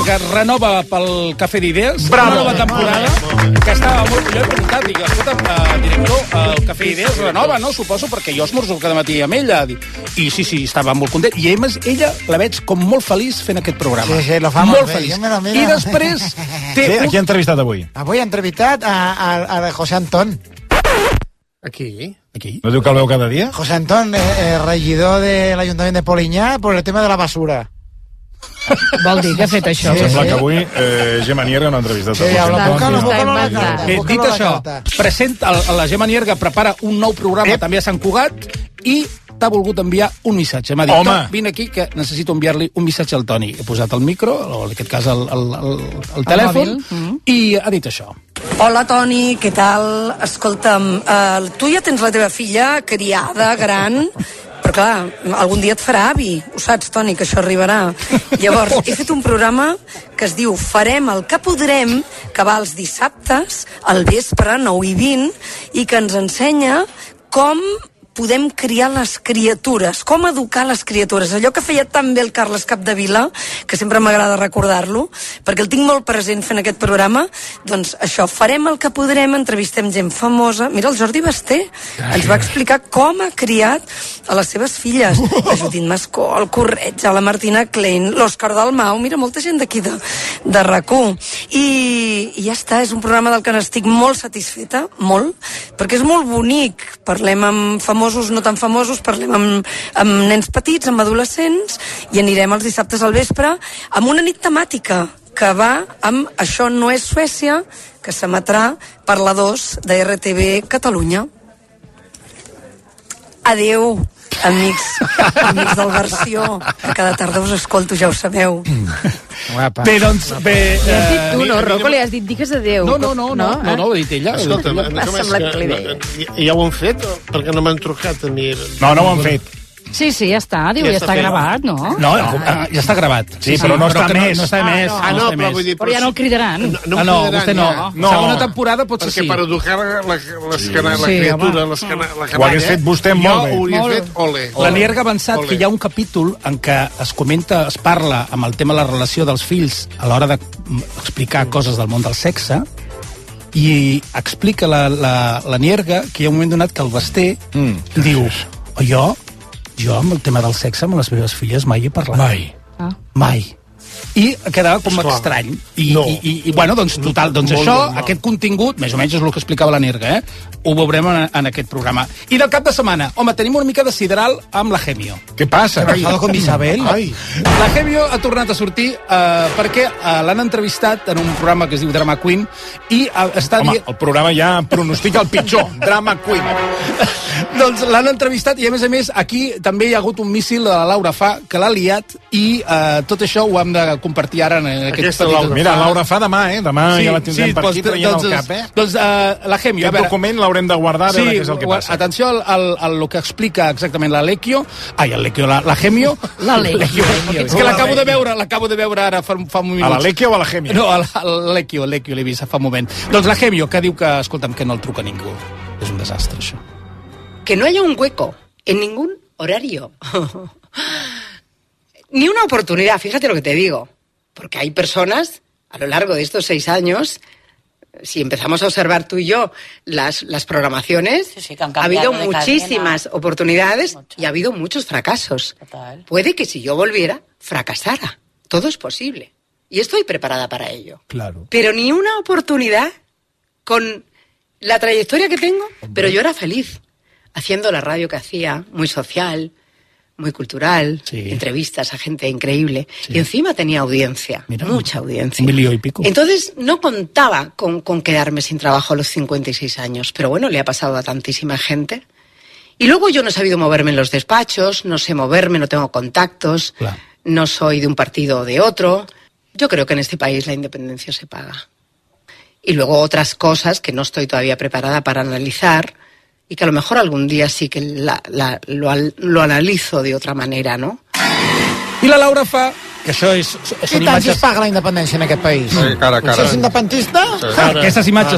que renova pel Cafè d'Idees. Bravo. Una nova temporada que estava molt... Jo he preguntat, dic, escolta, director, el Cafè d'Idees renova, no? Suposo, perquè jo esmorzo cada matí amb ella. I sí, estava molt content. I a més, ella la veig com molt feliç fent aquest programa. Sí, lo fa molt bé. Feliç. I després... Sí, a qui ha entrevistat avui? Avui ha entrevistat a José Antón. Aquí. No diu que el veu cada dia? José Antón, regidor de l'Ajuntament de Polinyà por el tema de la basura. Vol dir que ha fet això. Sembla que avui Gemma Nierga no ha entrevistat. Sí, dit això, presenta la Gemma Nierga, prepara un nou programa també a Sant Cugat i t'ha volgut enviar un missatge. M'ha dit, vine aquí que necessito enviar-li un missatge al Toni. He posat el micro, o en aquest cas el telèfon, i ha dit això. Hola, Toni, què tal? Escolta'm, tu ja tens la teva filla criada, gran, però clar, algun dia et farà avi. Ho saps, Toni, que això arribarà. Llavors, he fet un programa que es diu Farem el que podrem, que va els dissabtes, al vespre, 9:20, i que ens ensenya com podem criar les criatures, com educar les criatures. Allò que feia tan bé el Carles Capdevila, que sempre m'agrada recordar-lo, perquè el tinc molt present fent aquest programa, doncs això, farem el que podrem, entrevistem gent famosa. Mira, el Jordi Basté ens va explicar com ha criat a les seves filles, la Judit Mascó, el Corretja, la Martina Klein, l'Òscar Dalmau, mira, molta gent d'aquí de RAC1. I ja està, és un programa del que n'estic molt satisfeta, molt, perquè és molt bonic. Parlem amb famosos, no tan famosos, parlem amb nens petits, amb adolescents, i anirem els dissabtes al vespre amb una nit temàtica que va amb Això no és Suècia, que s'emetrà per la 2 de RTV Catalunya. Adeu, amics del Versió, que cada tarda us escolto, ja ho sabeu. Bé, doncs... Li has dit tu, no, Rocco? Li has dit digues adeu. No, ho ha dit ella. Escolta'm, m'ha semblat que li deia. Ja ho han fet? Perquè no m'han trucat a mi. No ho han fet. Sí, ja està, diu, ja està gravat, no? No, ja està gravat. Sí, però no està més. No està més. Però vull dir... Però ja no el cridaran. No, vostè no. Segona temporada potser sí. Perquè per educar la criatura, la canalla... Ho hagués fet vostè molt bé. Jo ho hauria fet, ole. La Nierga ha avançat que hi ha un capítol en què es comenta, es parla amb el tema de la relació dels fills a l'hora d'explicar coses del món del sexe, i explica la Nierga que hi ha un moment donat que el Basté diu, jo amb el tema del sexe amb les meves filles mai he parlat. Mai. I quedava com estrany. I bueno, doncs total, doncs això, aquest contingut, més o menys és el que explicava la Nierga, ho veurem en aquest programa. I del cap de setmana, home, tenim una mica de sideral amb la Gemio. Què passa? Con Isabel. La Gemio ha tornat a sortir perquè l'han entrevistat en un programa que es diu Drama Queen i està dient... Home, el programa ja pronostica el pitjor. Drama Queen. Doncs l'han entrevistat i, a més, aquí també hi ha hagut un míssil de la Laura Fa que l'ha liat i tot això ho hem de compartir ara en aquest petit... Mira, Laura Fa demà, Demà ja la tindrem per aquí traient el cap, Doncs la Gemio... Aquest document l'haurem de guardar a veure què és el que passa. Atenció al que explica exactament la Lecchio. La Gemio. La Lecchio. És que l'acabo de veure ara fa un minut. A la Lecchio o a la Gemio? No, a la Lecchio l'he vist fa un moment. Doncs la Gemio, que diu que, escolta'm, que no el truca ningú. És un desastre, això. Que no haya un hueco en ningún horario. Ni una oportunidad, fíjate lo que te digo. Porque hay personas, a lo largo de estos 6 años, si empezamos a observar tú y yo las programaciones, ha habido muchísimas oportunidades y ha habido muchos fracasos. Total. Puede que si yo volviera, fracasara. Todo es posible. Y estoy preparada para ello. Claro. Pero ni una oportunidad con la trayectoria que tengo, pero yo era feliz haciendo la radio que hacía, muy social, muy cultural, entrevistas a gente increíble, y encima tenía audiencia, mucha audiencia. 1,5 millones. Entonces no contaba con quedarme sin trabajo a los 56 años, pero bueno, le ha pasado a tantísima gente. Y luego yo no he sabido moverme en los despachos, no sé moverme, no tengo contactos, no soy de un partido o de otro. Yo creo que en este país la independencia se paga. Y luego otras cosas que no estoy todavía preparada para analizar, y que a lo mejor algún día sí que lo analizo de otra manera, ¿no? I la Laura Fa, que això és... Què tant es paga la independència en aquest país? Cara. Si és independentista? Aquestes imatges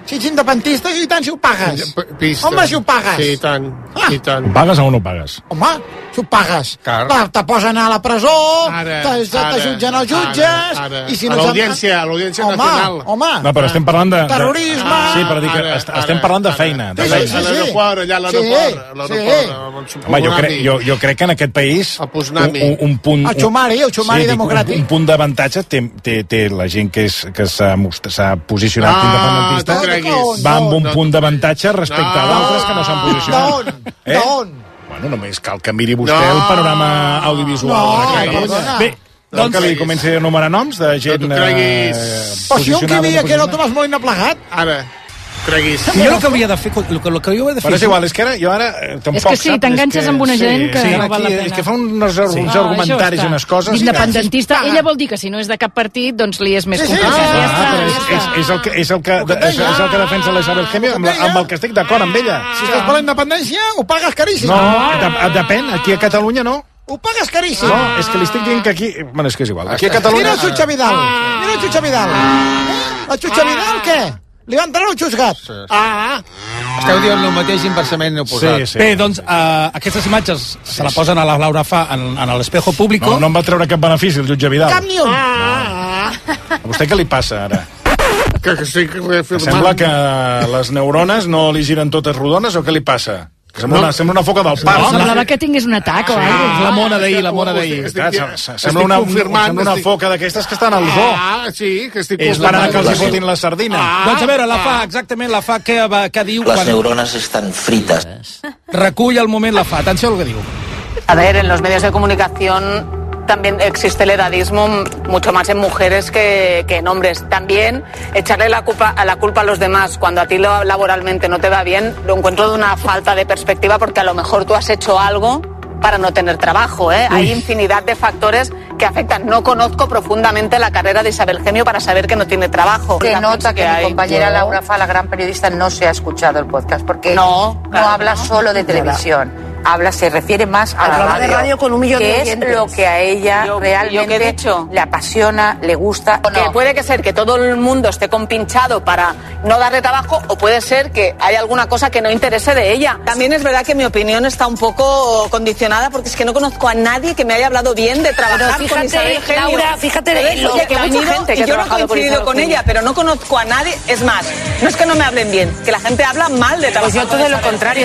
Si ets independentista, i tant si ho pagues. Pista. Home, si ho pagues. Sí, i tant. I tant. Ho pagues o no ho pagues? Home, si ho pagues. Car. Te posen a la presó, Ara, te jutgen els jutges, ara. i si A no... l'audiència nacional. Home, No, però estem parlant de... terrorisme... Sí, però dic que estem parlant de feina. Sí, sí, sí. A l'aeroport, allà a l'aeroport. Home, jo crec que en aquest país un punt... El xumari democràtic. Un punt d'avantatge té la gent que s'ha posicionat independentista, va amb un punt d'avantatge respecte a d'altres que no s'han posicionat. D'on? Bueno, només cal que miri vostè el panorama audiovisual. Bé, doncs que li comenci a enumerar noms de gent Però si un que havia que era el Tomàs Molina plegat. Ara, creguis. Jo el que hauria de fer... El que jo he de fer... Però és igual, és que jo ara tampoc... És que sí, t'enganxes amb una gent que no val la pena. És que fa uns argumentaris i unes coses... Independentista, ella vol dir que si no és de cap partit, doncs li és més complicat. És el que defensa la Isabel Gemio, amb el que estic d'acord amb ella. Si estàs per la independència, ho pagues caríssim. No, depèn, aquí a Catalunya no. Ho pagues caríssim. No, és que li estic dient que aquí... Bueno, és que és igual. Aquí a Catalunya... Mira el Xutxa Vidal. Mira el Xutxa Vidal. El Xutxa Vidal, què? Li van treure un xusgat. Esteu dient el mateix inversament oposat. Sí. Bé, doncs, aquestes imatges se la posen a la Laura Fa en l'Espejo Público. No em va treure cap benefici, el jutge Vidal. Cap ni un. A vostè què li passa, ara? Que estic reafirmant. Sembla que les neurones no li giren totes rodones o què li passa? Sembla una foca del parc. Semblava que tingués un atac o alguna cosa. La mona d'ahir. Sembla una foca d'aquestes que estan al zoo. Sí, que estic confirmant. És l'ara que els fotin la sardina. Doncs a veure, exactament la Fa, què diu? Las neuronas están fritas. Recull al moment la Fa. Atenció al que diu. A ver, en los medios de comunicación también existe el edadismo mucho más en mujeres que en hombres. También echarle la culpa a los demás cuando a ti laboralmente no te va bien, lo encuentro de una falta de perspectiva porque a lo mejor tú has hecho algo para no tener trabajo, ¿eh? Hay infinidad de factores que afectan. No conozco profundamente la carrera de Isabel Gemio para saber que no tiene trabajo. Se nota que mi compañera Laura Fa, la gran periodista, no se ha escuchado el podcast porque no habla solo de televisión. Se refiere más a la radio con 1 millón de que oyentes. es lo que a ella realmente le apasiona, le gusta. Que puede que ser que todo el mundo esté compinchado para no darle trabajo o puede ser que haya alguna cosa que no interese de ella. También es verdad que mi opinión está un poco condicionada porque es que no conozco a nadie que me haya hablado bien de trabajar con Isabel Gemio. Laura, fíjate que hay mucha gente que yo no he coincidido con ella, pero no conozco a nadie. Es más, no es que no me hablen bien, que la gente habla mal de trabajar. Pues yo todo lo contrario.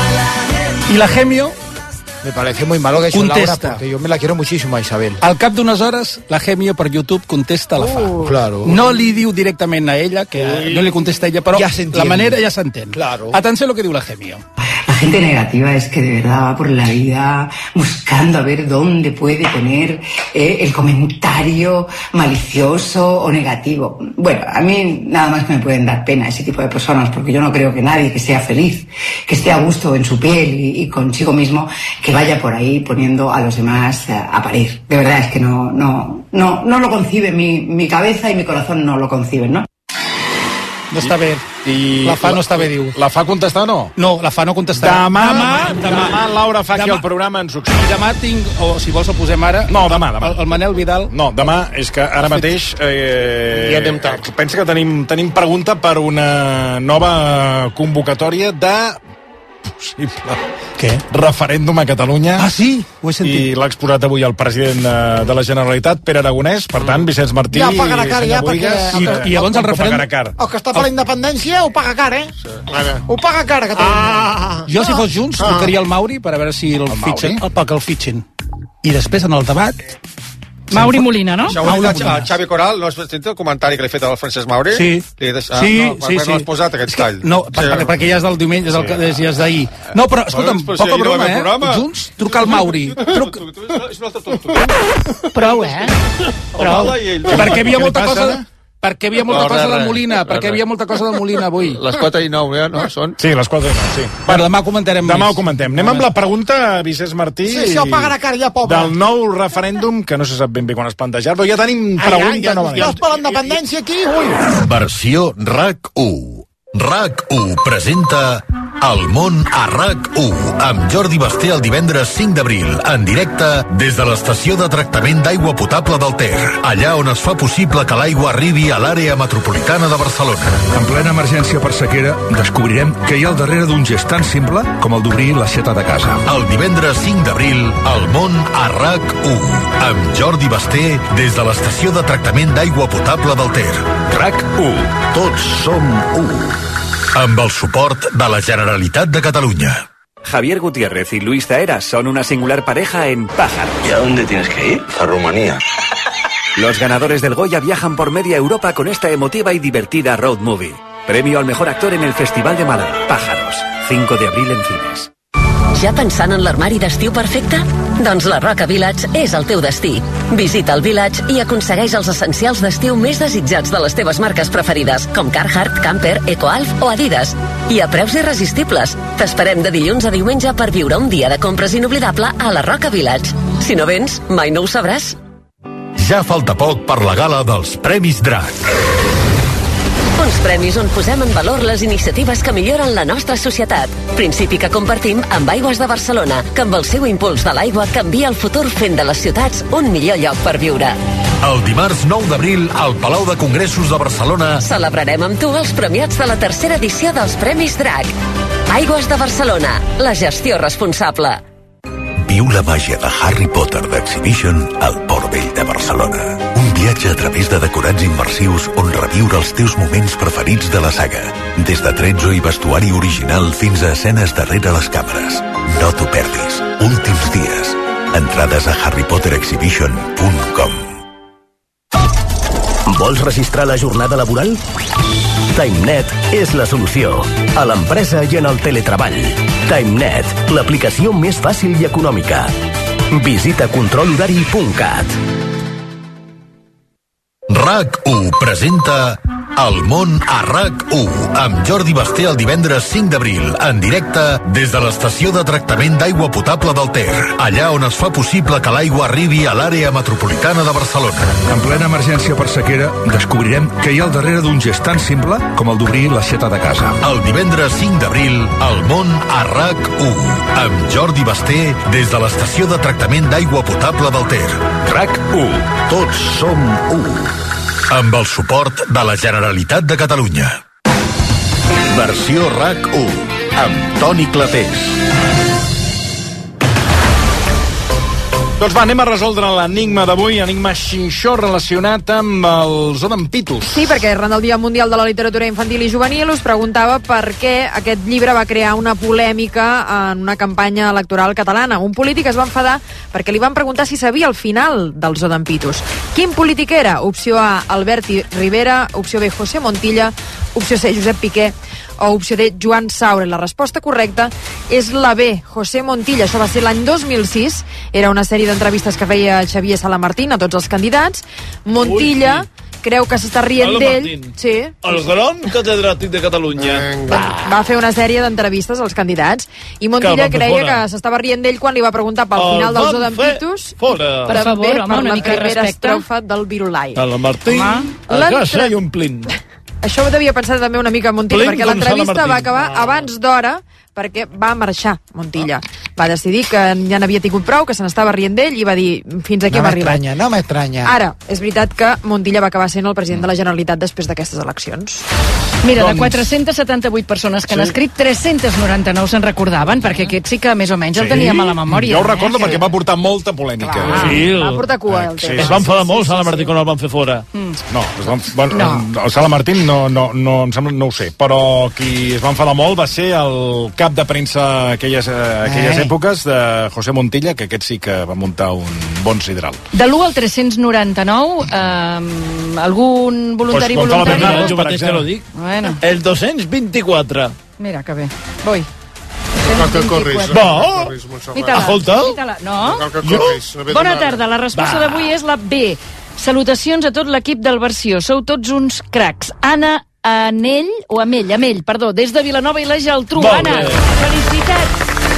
I la Gemio Me parece muy malo que eso, Laura, porque yo me la quiero muchísimo a Isabel. Al cap d'unes hores, la Gemio per YouTube contesta a la Fa. Claro. No li diu directament a ella, que no li contesta a ella, però la manera ja s'entén. Claro. Atenció a lo que diu la Gemio. La gente negativa es que de verdad va por la vida buscando a ver dónde puede poner el comentario malicioso o negativo. Bueno, a mí nada más que me pueden dar pena ese tipo de personas, porque yo no creo que nadie que sea feliz, que esté a gusto en su piel y consigo mismo, que vaya por ahí poniendo a los demás a parir. De verdad es que no lo concibe mi cabeza y mi corazón no lo conciben, ¿no? No està bé. La Fa no està bé, diu. La Fa contestar o no? No, la Fa no contestarà. Demà Laura fa aquí el programa en successió. Demà tinc, o si vols ho posem ara... No, demà. El Manel Vidal... No, demà és que ara mateix... Ja anem tard. Pensa que tenim pregunta per una nova convocatòria de... possible. Què? Referèndum a Catalunya. Ah, sí? Ho he sentit. I l'ha exposat avui el president de la Generalitat, Pere Aragonès. Per tant, Vicenç Martí ja pagarà car, ja, perquè... I llavors el referèndum... El que està per la independència ho paga car, eh? Ho paga car, a Catalunya. Jo, si fos Junts, trucaria al Mauri per a veure si el fitxen. El fitxen. I després, en el debat... Mauri Molina, no? Això ho ha dit el Xavi Coral, no has sentit el comentari que li he fet al Francesc Mauri? Sí. No has posat aquest tall. No, perquè ja és del diumenge, ja és d'ahir. No, però, escolta'm, poca broma, Junts, trucar al Mauri. Prou, Prou. Perquè hi havia molta cosa... Perquè hi havia molta cosa del Molina, perquè hi havia molta cosa del Molina avui. Les 4:09, no? Són? Sí, les 4:09, sí. Bueno, demà comentarem Demà ho comentem. Anem amb la pregunta, Vicenç Martí. Sí, això pagarà car, ja, pobre. Del nou referèndum, que no se sap ben bé quan es plantejar, però ja tenim pregunta nova. Ja és per la independència aquí, ui. Versió RAC1. RAC1 presenta El món a RAC1, amb Jordi Basté el divendres 5 d'abril, en directe des de l'estació de tractament d'aigua potable del Ter, allà on es fa possible que l'aigua arribi a l'àrea metropolitana de Barcelona. En plena emergència per sequera, descobrirem què hi ha al darrere d'un gest tan simple com el d'obrir l'aixeta de casa. El divendres 5 d'abril, El món a RAC1, amb Jordi Basté des de l'estació de tractament d'aigua potable del Ter. RAC1. Tots som u. Amb el suport de la Generalitat de Cataluña. Javier Gutiérrez y Luis Zaera son una singular pareja en Pájaros. ¿Y a dónde tienes que ir? A Rumanía. Los ganadores del Goya viajan por media Europa con esta emotiva y divertida road movie. Premio al mejor actor en el Festival de Málaga. Pájaros. 5 de abril en cines. Ja pensant en l'armari d'estiu perfecte? Doncs la Roca Village és el teu destí. Visita el Village i aconsegueix els essencials d'estiu més desitjats de les teves marques preferides, com Carhartt, Camper, EcoAlf o Adidas. I a preus irresistibles. T'esperem de dilluns a diumenge per viure un dia de compres inoblidable a la Roca Village. Si no vens, mai no ho sabràs. Ja falta poc per la gala dels Premis DRAC. Uns premis on posem en valor les iniciatives que milloren la nostra societat. Principi que compartim amb Aigües de Barcelona, que amb el seu impuls de l'aigua canvia el futur fent de les ciutats un millor lloc per viure. El dimarts 9 d'abril, al Palau de Congressos de Barcelona, celebrarem amb tu els premiats de la tercera edició dels Premis DRAC. Aigües de Barcelona, la gestió responsable. Viu la màgia de Harry Potter d'Exhibition al Port Vell de Barcelona. Un viatge a través de decorats immersius on reviure els teus moments preferits de la saga. Des de tretzo i vestuari original fins a escenes darrere les càmeres. No t'ho perdis. Últims dies. Entrades a harrypotterexhibition.com. Vols registrar la jornada laboral? TimeNet és la solució. A l'empresa i en el teletreball. TimeNet, l'aplicació més fàcil i econòmica. Visita controlhorari.cat. RAC1 presenta El món a RAC1 amb Jordi Basté el divendres 5 d'abril en directe des de l'estació de tractament d'aigua potable del Ter, allà on es fa possible que l'aigua arribi a l'àrea metropolitana de Barcelona. En plena emergència per sequera, descobrirem què hi ha al darrere d'un gest tan simple com el d'obrir l'aixeta de casa. El divendres 5 d'abril, El món a RAC1 amb Jordi Basté des de l'estació de tractament d'aigua potable del Ter. RAC1. Tots som u. Amb el suport de la Generalitat de Catalunya. Versió RAC1 amb Toni Clapés. Doncs va, anem a resoldre l'enigma d'avui, enigma xinxó relacionat amb els odampitos. Sí, perquè arran del Dia Mundial de la Literatura Infantil i Juvenil us preguntava per què aquest llibre va crear una polèmica en una campanya electoral catalana. Un polític es va enfadar perquè li van preguntar si sabia el final dels odampitos. Quin polític era? Opció A, Albert Rivera, opció B, José Montilla, opció C, Josep Piqué, o opció D, Joan Saura. La resposta correcta és la B, José Montilla. Això va ser l'any 2006. Era una sèrie d'entrevistes que feia Xavier Salamartín a tots els candidats. Montilla creu que s'està rient d'ell. Sí. El gran catedràtic de Catalunya. Va fer una sèrie d'entrevistes als candidats i Montilla creia que s'estava rient d'ell quan li va preguntar pel final dels odampitos. Per favor, home, una mica de respecte. Estrofa del Virulai. El Martín, a casa i omplint. Això ho devia pensar també una mica Montilla, perquè l'entrevista va acabar abans d'hora, perquè va marxar Montilla. Va decidir que ja n'havia tingut prou, que se n'estava rient d'ell i va dir fins aquí hem arribat. No m'estranya. Ara, és veritat que Montilla va acabar sent el president de la Generalitat després d'aquestes eleccions. Mira, de 478 persones que han escrit, 399 se'n recordaven, perquè aquest sí que més o menys el teníem a la memòria. Jo ho recordo perquè va portar molta polèmica. Va portar cua el temps. Es va enfadar molt Sala Martín quan el van fer fora. No, el Sala Martín no ho sé, però qui es va enfadar molt va ser el cap de premsa aquelles èpoques de José Montilla, que aquest sí que va muntar un bon sidral. De l'1 al 399, algun voluntari voluntari? Jo mateix te lo dic. Bueno. El 224. Mira, que bé. Voy. Cal que corris. Escolta. No? Bona tarda, la resposta d'avui és la B. Salutacions a tot l'equip del Versió. Sou tots uns cracs. Anna Anell, o Amell, perdó, des de Vilanova i la Geltrú. Anna, felicitats.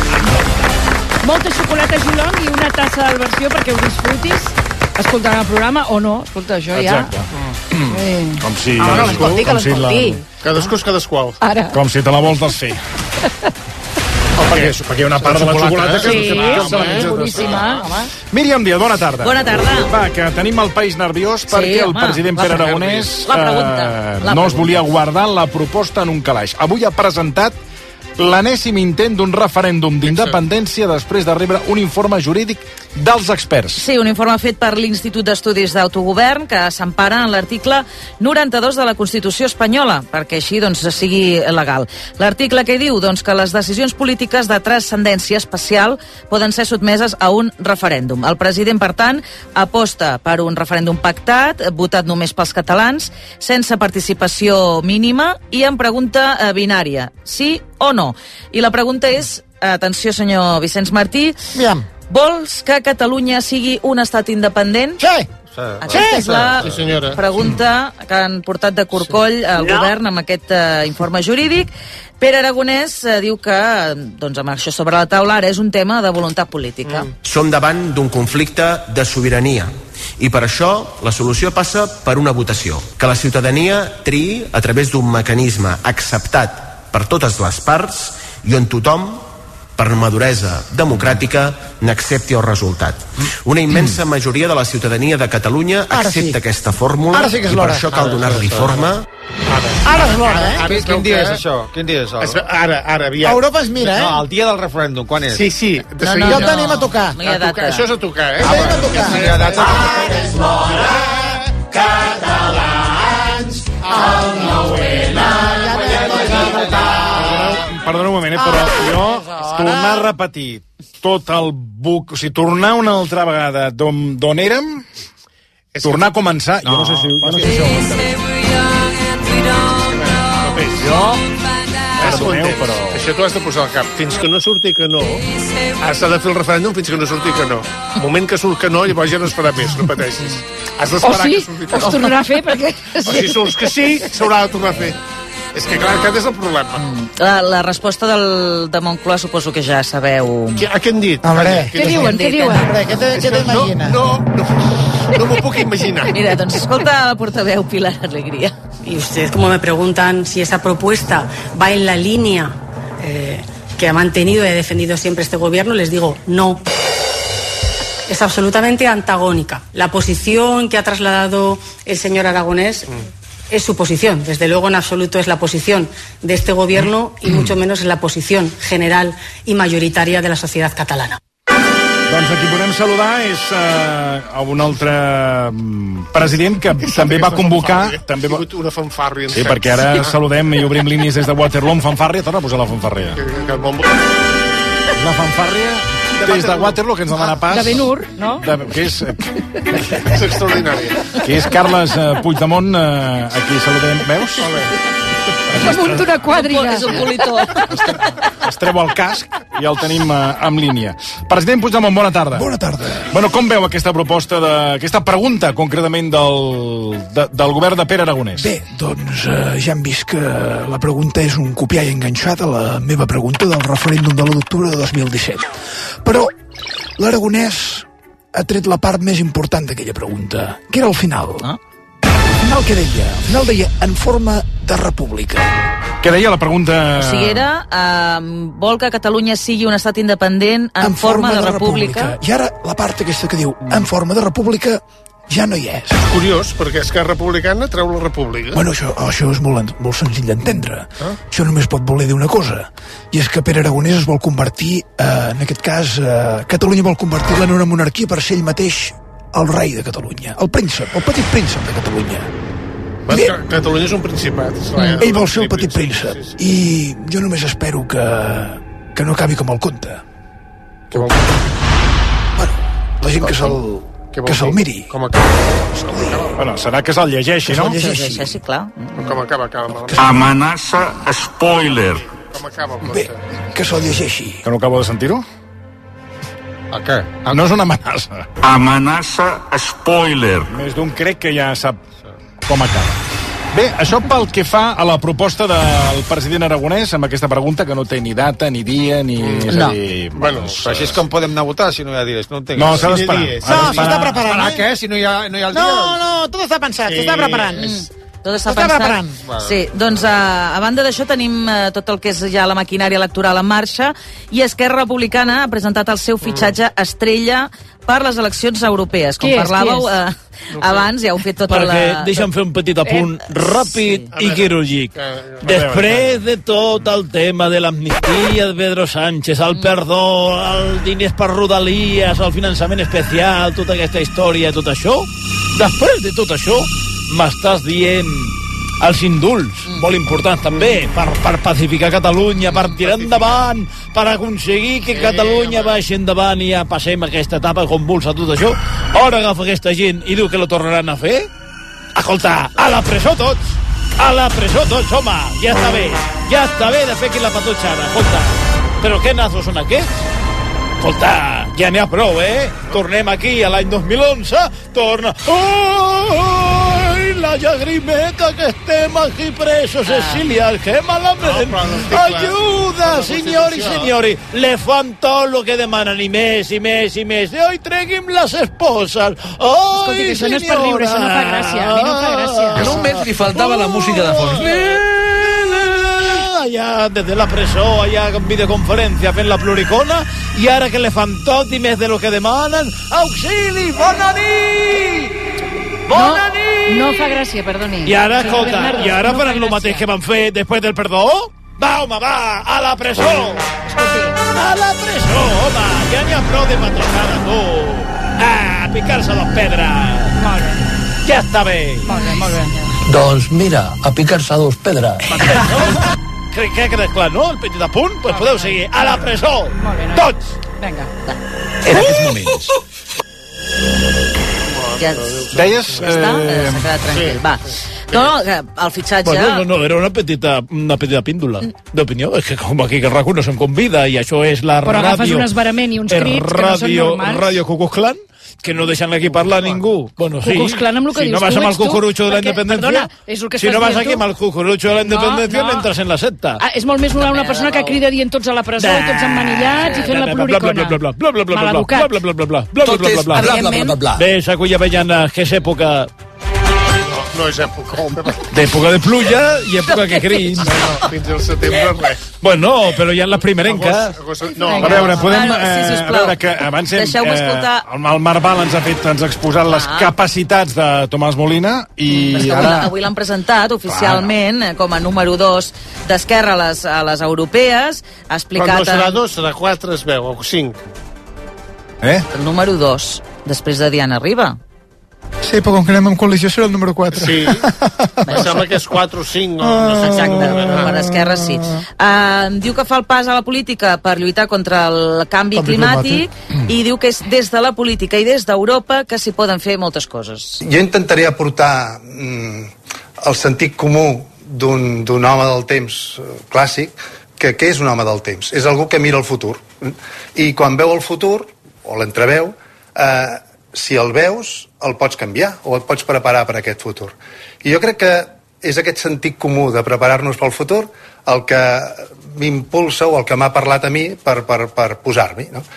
Molta xocolata Jolong i una tassa del Versió perquè ho disfrutis escoltant el programa, o no, escolta, això ja... Com si... no l'escolti, que l'escolti. Cadascú és cadasqual. Ara. Com si te la vols desfer. Perquè hi ha una part de la xocolata que... Sí, boníssima. Míriam Díaz, bona tarda. Bona tarda. Va, que tenim el país nerviós perquè el president Pere Aragonès no es volia guardar la proposta en un calaix. Avui ha presentat l'enèsim intent d'un referèndum d'independència després de rebre un informe jurídic dels experts. Sí, un informe fet per l'Institut d'Estudis d'Autogovern que s'empara en l'article 92 de la Constitució espanyola, perquè així sigui legal. L'article que diu que les decisions polítiques de transcendència especial poden ser sotmeses a un referèndum. El president, per tant, aposta per un referèndum pactat, votat només pels catalans, sense participació mínima i amb pregunta binària, sí o no. I la pregunta és, atenció senyor Vicenç Martí, vols que Catalunya sigui un estat independent? Sí. Aquesta és la pregunta que han portat de corcoll al govern amb aquest informe jurídic. Pere Aragonès diu que, amb això sobre la taula, ara és un tema de voluntat política. Som davant d'un conflicte de sobirania i per això la solució passa per una votació. Que la ciutadania triï a través d'un mecanisme acceptat per totes les parts i on tothom, per maduresa democràtica, n'accepti el resultat. Una immensa majoria de la ciutadania de Catalunya accepta aquesta fórmula i per això cal donar-li forma. Ara és l'hora, Quin dia és això? Quin dia és això? Ara, aviat. Europa es mira, No, el dia del referèndum, quan és? Sí. Ja el tenim a tocar. No hi ha data. Això és a tocar, El tenim a tocar. No hi ha data. Ara és l'hora, catalans, el 9-N. Perdona un moment, però jo tornar a repetir tot el buc, o sigui, tornar una altra vegada d'on érem, tornar a començar, jo no sé si ho Perdoneu, però... Això t'ho has de posar al cap. Fins que no surti que no, has de fer el referèndum fins que no surti que no. El moment que surt que no, llavors ja no es farà més, no pateixis. Has d'esperar que surti que no. O es tornarà a fer, perquè... O si surts que sí, s'haurà de tornar a fer. És que, clar, aquest és el problema. La resposta de Moncloa suposo que ja sabeu... A què han dit? A veure, què diuen? Què t'imagina? No m'ho puc imaginar. Mira, doncs escolta la portaveu Pilar Alegría. Y ustedes, como me preguntan si esa propuesta va en la línea que ha mantenido y ha defendido siempre este gobierno, les digo no. Es absolutamente antagónica. La posición que ha trasladado el señor Aragonés es su posición. Desde luego, en absoluto es la posición de este gobierno y mucho menos es la posición general y mayoritaria de la sociedad catalana. Doncs aquí podem saludar és a un altre president que també va convocar... També va... una fanfàrria. Sí, perquè ara saludem i obrim línies des de Waterloo amb fanfàrria. Torna a posar la fanfàrria. La fanfàrria des de Waterloo, que ens demana pas... De Ben-Hur, no? Que és... És extraordinària. Que és Carles Puigdemont, aquí saludem. Veus? Damunt d'una quadriga. És un politó. Es treu el casc i el tenim en línia. President Puigdemont, bona tarda. Bona tarda. Bueno, com veu aquesta proposta, aquesta pregunta, concretament, del govern de Pere Aragonès? Bé, doncs ja hem vist que la pregunta és un copiar i enganxar de la meva pregunta del referèndum de l'1 d'octubre de 2017. Però l'Aragonès ha tret la part més important d'aquella pregunta, que era al final. Al final què deia? Al final deia, en forma de república. Què deia la pregunta? O sigui, era, vol que Catalunya sigui un estat independent en forma de república. I ara la part aquesta que diu, en forma de república, ja no hi és. És curiós, perquè Esquerra Republicana treu la república. Bueno, això és molt senzill d'entendre. Això només pot voler dir una cosa, i és que Pere Aragonès es vol convertir, en aquest cas, Catalunya vol convertir-la en una monarquia per ser ell mateix el rei de Catalunya, el príncep, el petit príncep de Catalunya. Catalunya és un principat. Ell vol ser el petit príncep, i jo només espero que no acabi com el conte. Què vol dir? Bueno, la gent que se'l miri. Com acaba? Bueno, serà que se'l llegeixi, no? Sí, clar. Com acaba? Amenaça spoiler. Com acaba el conte? Bé, que se'l llegeixi. Que no acabo de sentir-ho? A què? No és una amenaça. Amenaça spoiler. Més d'un crec que ja sap com acaba. Bé, això pel que fa a la proposta del president aragonès amb aquesta pregunta que no té ni data, ni dia, ni... No. Bueno, així és com podem anar a votar si no hi ha dies. No entenc. No, s'ha d'esperar. No, s'està preparant. Què? Si no hi ha el dia? No, tot està pensat, s'està preparant. Tot està preparant. Sí, doncs a banda d'això tenim tot el que és ja la maquinària electoral en marxa i Esquerra Republicana ha presentat el seu fitxatge estrella per les eleccions europees. Com parlàveu abans, ja heu fet tota la... Perquè deixa'm fer un petit apunt ràpid i quirúrgic. Després de tot el tema de l'amnistia de Pedro Sánchez, el perdó, els diners per Rodalies, el finançament especial, tota aquesta història, tot això, després de tot això, m'estàs dient els indults, molt importants també, per pacificar Catalunya, per tirar endavant, per aconseguir que Catalunya vagi endavant i ja passem aquesta etapa convulsa, tot això. Ara agafa aquesta gent i diu que lo tornaran a fer? Escolta, a la presó tots! A la presó tots, home! Ja està bé de fer aquí la patutxada, escolta. Però què nazos són aquests? Escolta, ja n'hi ha prou, Tornem aquí a l'any 2011, la llagrimeta que estem aquí presos, Cecilia, que malament. Ayuda, señor y señores. Le fan todo lo que demanan, y més, i més, i més. Hoy treguim les esposes. Escolti, que això no és per riure, això no fa gràcia. A mi no fa gràcia. Que només li faltava la música de fons. Allà, des la presó, allà en videoconferència fent la pluricona, i ara que le fan tot i més de lo que demanen. Auxili, bona nit! Bona nit! No fa gràcia, perdoni. I ara, escolta, faran el mateix que van fer després del perdó? Va, home, va, a la presó! A la presó, home, ja n'hi ha prou de matrocada, tu. A picar-se les pedres. Molt bé. Ja està bé. Molt bé. Doncs mira, a picar-se dos pedres. Crec que ha quedat clar, no? El petit apunt? Doncs podeu seguir. A la presó! Tots! Vinga. En aquests moments. Ja deies... S'ha quedat tranquil, va. No, el fitxatge... Bueno, no, era una petita píndola d'opinió. És que com aquí que el RAC1 no se'n convida i això és la ràdio... Però agafes un esbarament i uns crits que no són normals. Ràdio Cucuzclan, que no deixen aquí parlar ningú. Bueno, sí. Cucuzclan amb el que si dius no vas amb el cucurucho de la independència... Perdona, és el que si no vas aquí tu. amb el cucurucho de la independència, no entres en la secta. És molt més moral una persona que crida dient tots a la presó, tots emmanillats i fent la pluricona. Maleducats. Tot és bla, bla, bla, bla. Bé, Saculla Avellana, que és època... No és època. D'època de pluja i època que crits. No, fins al setembre res. Bueno, però ja en la primerenca. No, a veure, podem... sí, a veure, que abans deixeu-me escoltar... el Marval ens ha exposat les capacitats de Tomàs Molina i ara... Avui l'han presentat oficialment com a número 2 d'Esquerra a les europees. Ha explicat... Però no serà 2, serà 4, es veu, o 5. El número 2, després de Diana Riba. Sí, però com que anem en col·lisió serà el número 4. Sí, em sembla que és 4 o 5. Exacte, per Esquerra sí. Diu que fa el pas a la política per lluitar contra el canvi climàtic i diu que és des de la política i des d'Europa que s'hi poden fer moltes coses. Jo intentaré aportar el sentit comú d'un home del temps clàssic, que és un home del temps? És algú que mira el futur. I quan veu el futur, o l'entreveu, si el veus, el pots canviar o et pots preparar per aquest futur. I jo crec que és aquest sentit comú de preparar-nos pel futur el que m'impulsa o el que m'ha parlat a mi per posar-m'hi, no?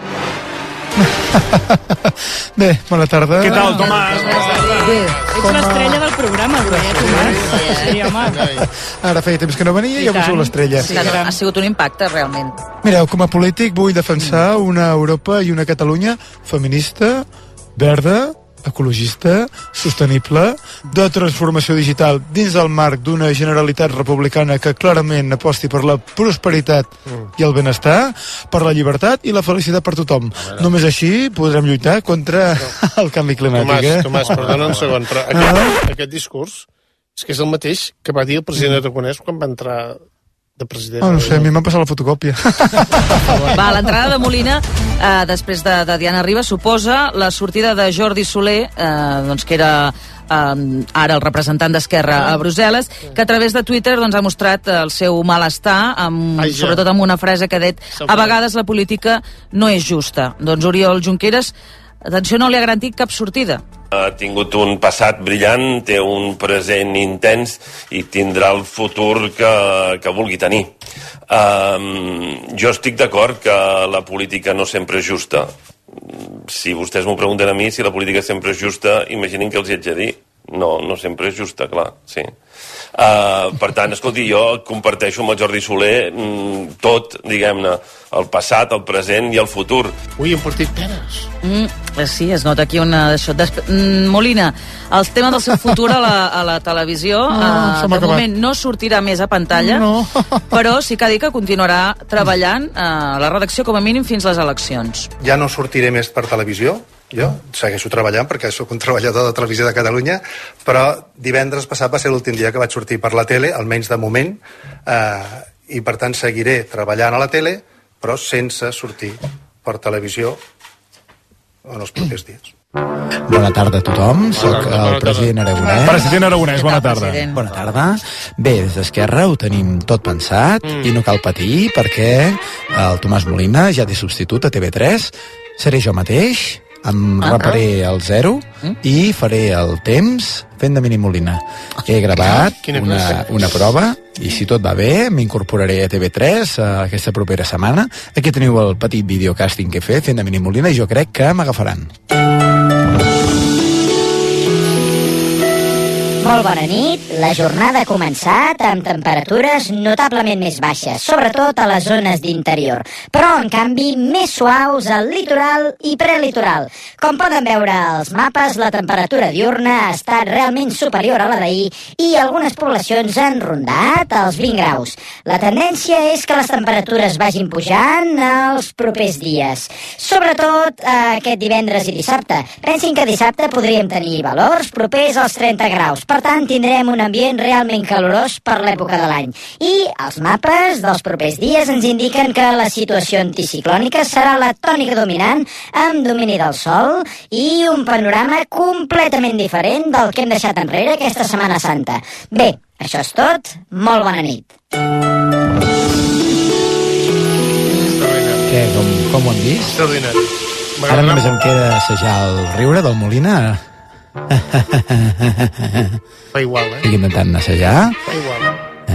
Bé, bona tarda. Què tal, Tomàs? Bé, ets l'estrella del programa, Tomàs. Sí, home. Ara feia temps que no venia i ja sou l'estrella. Sí, ha sigut un impacte, realment. Mireu, com a polític vull defensar una Europa i una Catalunya feminista, verda, ecologista, sostenible, de transformació digital dins del marc d'una Generalitat republicana que clarament aposti per la prosperitat i el benestar, per la llibertat i la felicitat per tothom. Només així podrem lluitar contra el canvi climàtic. Tomàs, perdona un segon, però aquest discurs és que és el mateix que va dir el president aragonès quan va entrar de president. No sé, a mi m'han passat la fotocòpia. Va, l'entrada de Molina, després de Diana Riba, suposa la sortida de Jordi Soler, doncs que era ara el representant d'Esquerra a Brussel·les, que a través de Twitter doncs, ha mostrat el seu malestar, sobretot amb una frase que ha dit: a vegades la política no és justa. Doncs Oriol Junqueras atenció, no li ha garantit cap sortida. Ha tingut un passat brillant, té un present intens i tindrà el futur que vulgui tenir. Jo estic d'acord que la política no sempre és justa. Si vostès m'ho pregunten a mi, si la política sempre és justa, imaginin que els hi haig de dir. No sempre és justa, clar, sí. Per tant, escolti, jo comparteixo amb el Jordi Soler tot, diguem-ne, el passat, el present i el futur. Ui, hem partit peres. Sí, es nota aquí una d'això. Molina, el tema del seu futur a la televisió, de moment no sortirà més a pantalla, però sí que ha dit que continuarà treballant a la redacció com a mínim fins les eleccions. Ja no sortiré més per televisió, jo segueixo treballant perquè sóc un treballador de Televisió de Catalunya, però divendres passat va ser l'últim dia que vaig sortir per la tele, almenys de moment, i per tant seguiré treballant a la tele, però sense sortir per televisió en els propers dies. Bona tarda a tothom, soc el president Aragonès. President Aragonès, bona tarda. Bona tarda. Bé, des d'Esquerra ho tenim tot pensat i no cal patir perquè el Tomàs Molina ja té substitut a TV3, seré jo mateix, em reparé el 0 i faré el temps fent de Mini Molina. He gravat una prova i si tot va bé m'incorporaré a TV3 aquesta propera setmana. Aquí teniu el petit videocàsting que he fet fent de Mini Molina i jo crec que m'agafaran. Molt bona nit. La jornada ha començat amb temperatures notablement més baixes, sobretot a les zones d'interior, però, en canvi, més suaus al litoral i prelitoral. Com poden veure als mapes, la temperatura diurna ha estat realment superior a la d'ahir i algunes poblacions han rondat els 20 graus. La tendència és que les temperatures vagin pujant els propers dies, sobretot aquest divendres i dissabte. Pensin que dissabte podríem tenir valors propers als 30 graus. Per tant, tindrem un ambient realment calorós per l'època de l'any. I els mapes dels propers dies ens indiquen que la situació anticiclònica serà la tònica dominant amb domini del sol i un panorama completament diferent del que hem deixat enrere aquesta Setmana Santa. Bé, això és tot. Molt bona nit. Què, com ho han vist? Extraordinari. Ara només em queda assajar el riure del Molina. Fa igual, Estic intentant assajar. Fa igual.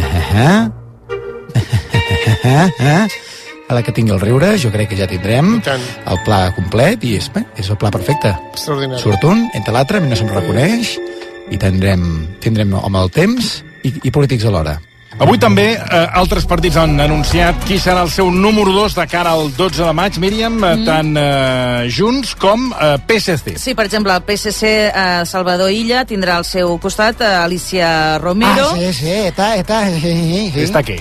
A la que tingui el riure, jo crec que ja tindrem el pla complet i és el pla perfecte. Extraordinari. Surt un, entre l'altre, a mi no se'm reconeix i tindrem home el temps i polítics alhora. Avui també altres partits han anunciat qui serà el seu número 2 de cara al 12 de maig, Míriam, tant Junts com PSC. Sí, per exemple, el PSC Salvador Illa tindrà al seu costat Alicia Romero. Sí, está. ¿Está qué?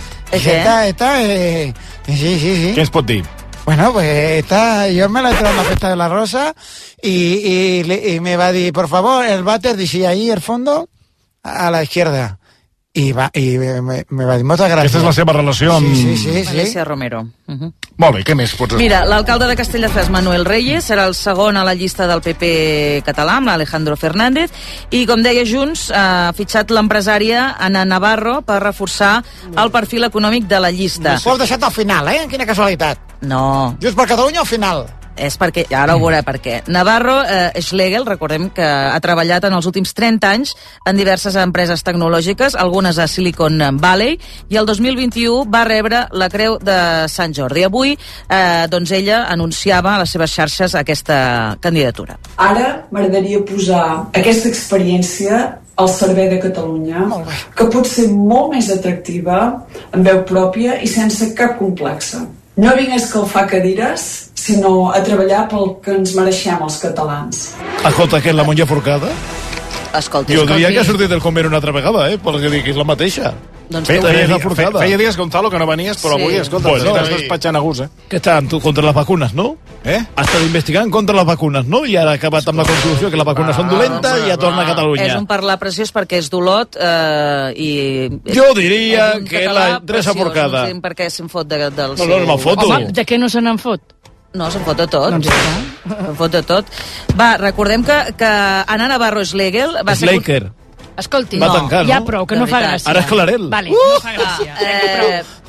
Sí. ¿Qué ens pot dir? Bueno, pues yo me la he traído en la fiesta de la Rosa y me va a decir, por favor, el váter, dice ahí el fondo, a la izquierda. I me va dir moltes gràcies. Aquesta és la seva relació amb... Sí. Alicia Romero. Molt bé, què més pots dir? Mira, l'alcalde de Castelldefels, Manuel Reyes, serà el segon a la llista del PP català, amb l'Alejandro Fernández, i, com deia Junts, ha fitxat l'empresària Ana Navarro per reforçar el perfil econòmic de la llista. Ho heu deixat al final, Quina casualitat. No. Just per Catalunya al final. És perquè, ara ho veurà per què. Navarro Schlegel, recordem que ha treballat en els últims 30 anys en diverses empreses tecnològiques, algunes a Silicon Valley, i el 2021 va rebre la Creu de Sant Jordi. Avui, doncs ella anunciava a les seves xarxes aquesta candidatura. Ara m'agradaria posar aquesta experiència al servei de Catalunya, que pot ser molt més atractiva, amb veu pròpia i sense cap complexa. No vinc a escalfar cadires, sinó a treballar pel que ens mereixem els catalans. Escolta, que és la monja forcada? Escolti. Jo diria que ha sortit del convent una altra vegada, perquè dic que és la mateixa. Doncs feia dies, Gonzalo, que no venies, però avui, escolta, estàs despatxant a gust, Que està amb tu contra les vacunes, no? Ha estat investigant contra les vacunes, no? I ara ha acabat amb la conclusió que les vacunes són dolentes i ja torna a Catalunya. És un parlar preciós perquè és d'Olot i... Jo diria que la Teresa Forcada. No sé per què se'n fot del seu... No me'n foto. Home, de què no se n'en fot? No, se'n fot de tot. Doncs se'n fot de tot. Va, recordem que Ana Navarro Schlegel va ser... Schleicher. Escolti, va tancar, ja no? prou, que no fa gràcia. Ara és Clarel. Vale, no fa gràcia.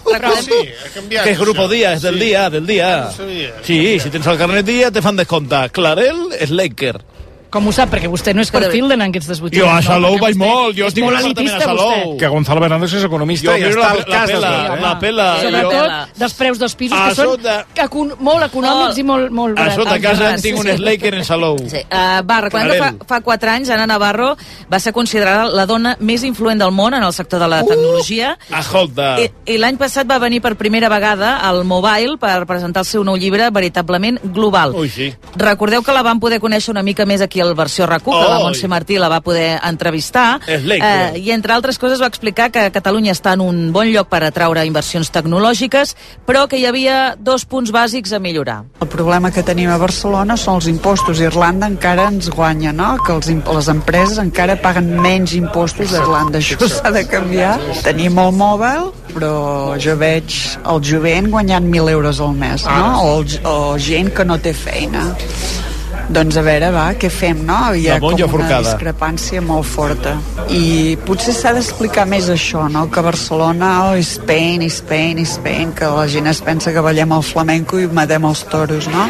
Que es Grupo Día, es del día. Sí, si tens el carnet Día te fan descompte. Clarel és Laker. Com ho sap? Perquè vostè no és perfil d'anar en aquestes botigues. Jo a Salou vaig molt, jo estic molt molt elitista, a Salou. Que Gonzalo Fernández és economista i està al cas de tot. La pela. Sobretot dels preus dels pisos, que són molt econòmics i molt barats. A sota casa tinc un Slaker en Salou. Recordem que fa 4 anys Ana Navarro va ser considerada la dona més influent del món en el sector de la tecnologia. Escolta. I l'any passat va venir per primera vegada al Mobile per presentar el seu nou llibre veritablement global. Ui, sí. Recordeu que la van poder conèixer una mica més aquí al versió RAC1, que la Montse Martí la va poder entrevistar, i entre altres coses va explicar que Catalunya està en un bon lloc per atraure inversions tecnològiques, però que hi havia 2 punts bàsics a millorar. El problema que tenim a Barcelona són els impostos. Irlanda encara ens guanya, no? Que les empreses encara paguen menys impostos d'Irlanda. Això s'ha de canviar. Tenim el mòbil, però jo veig el jovent guanyant 1.000 euros al mes, no? O gent que no té feina. Doncs a veure, què fem, no? Hi ha com una discrepància molt forta. I potser s'ha d'explicar més això, no? Que Barcelona, Spain, que la gent es pensa que ballem el flamenco i matem els toros, no?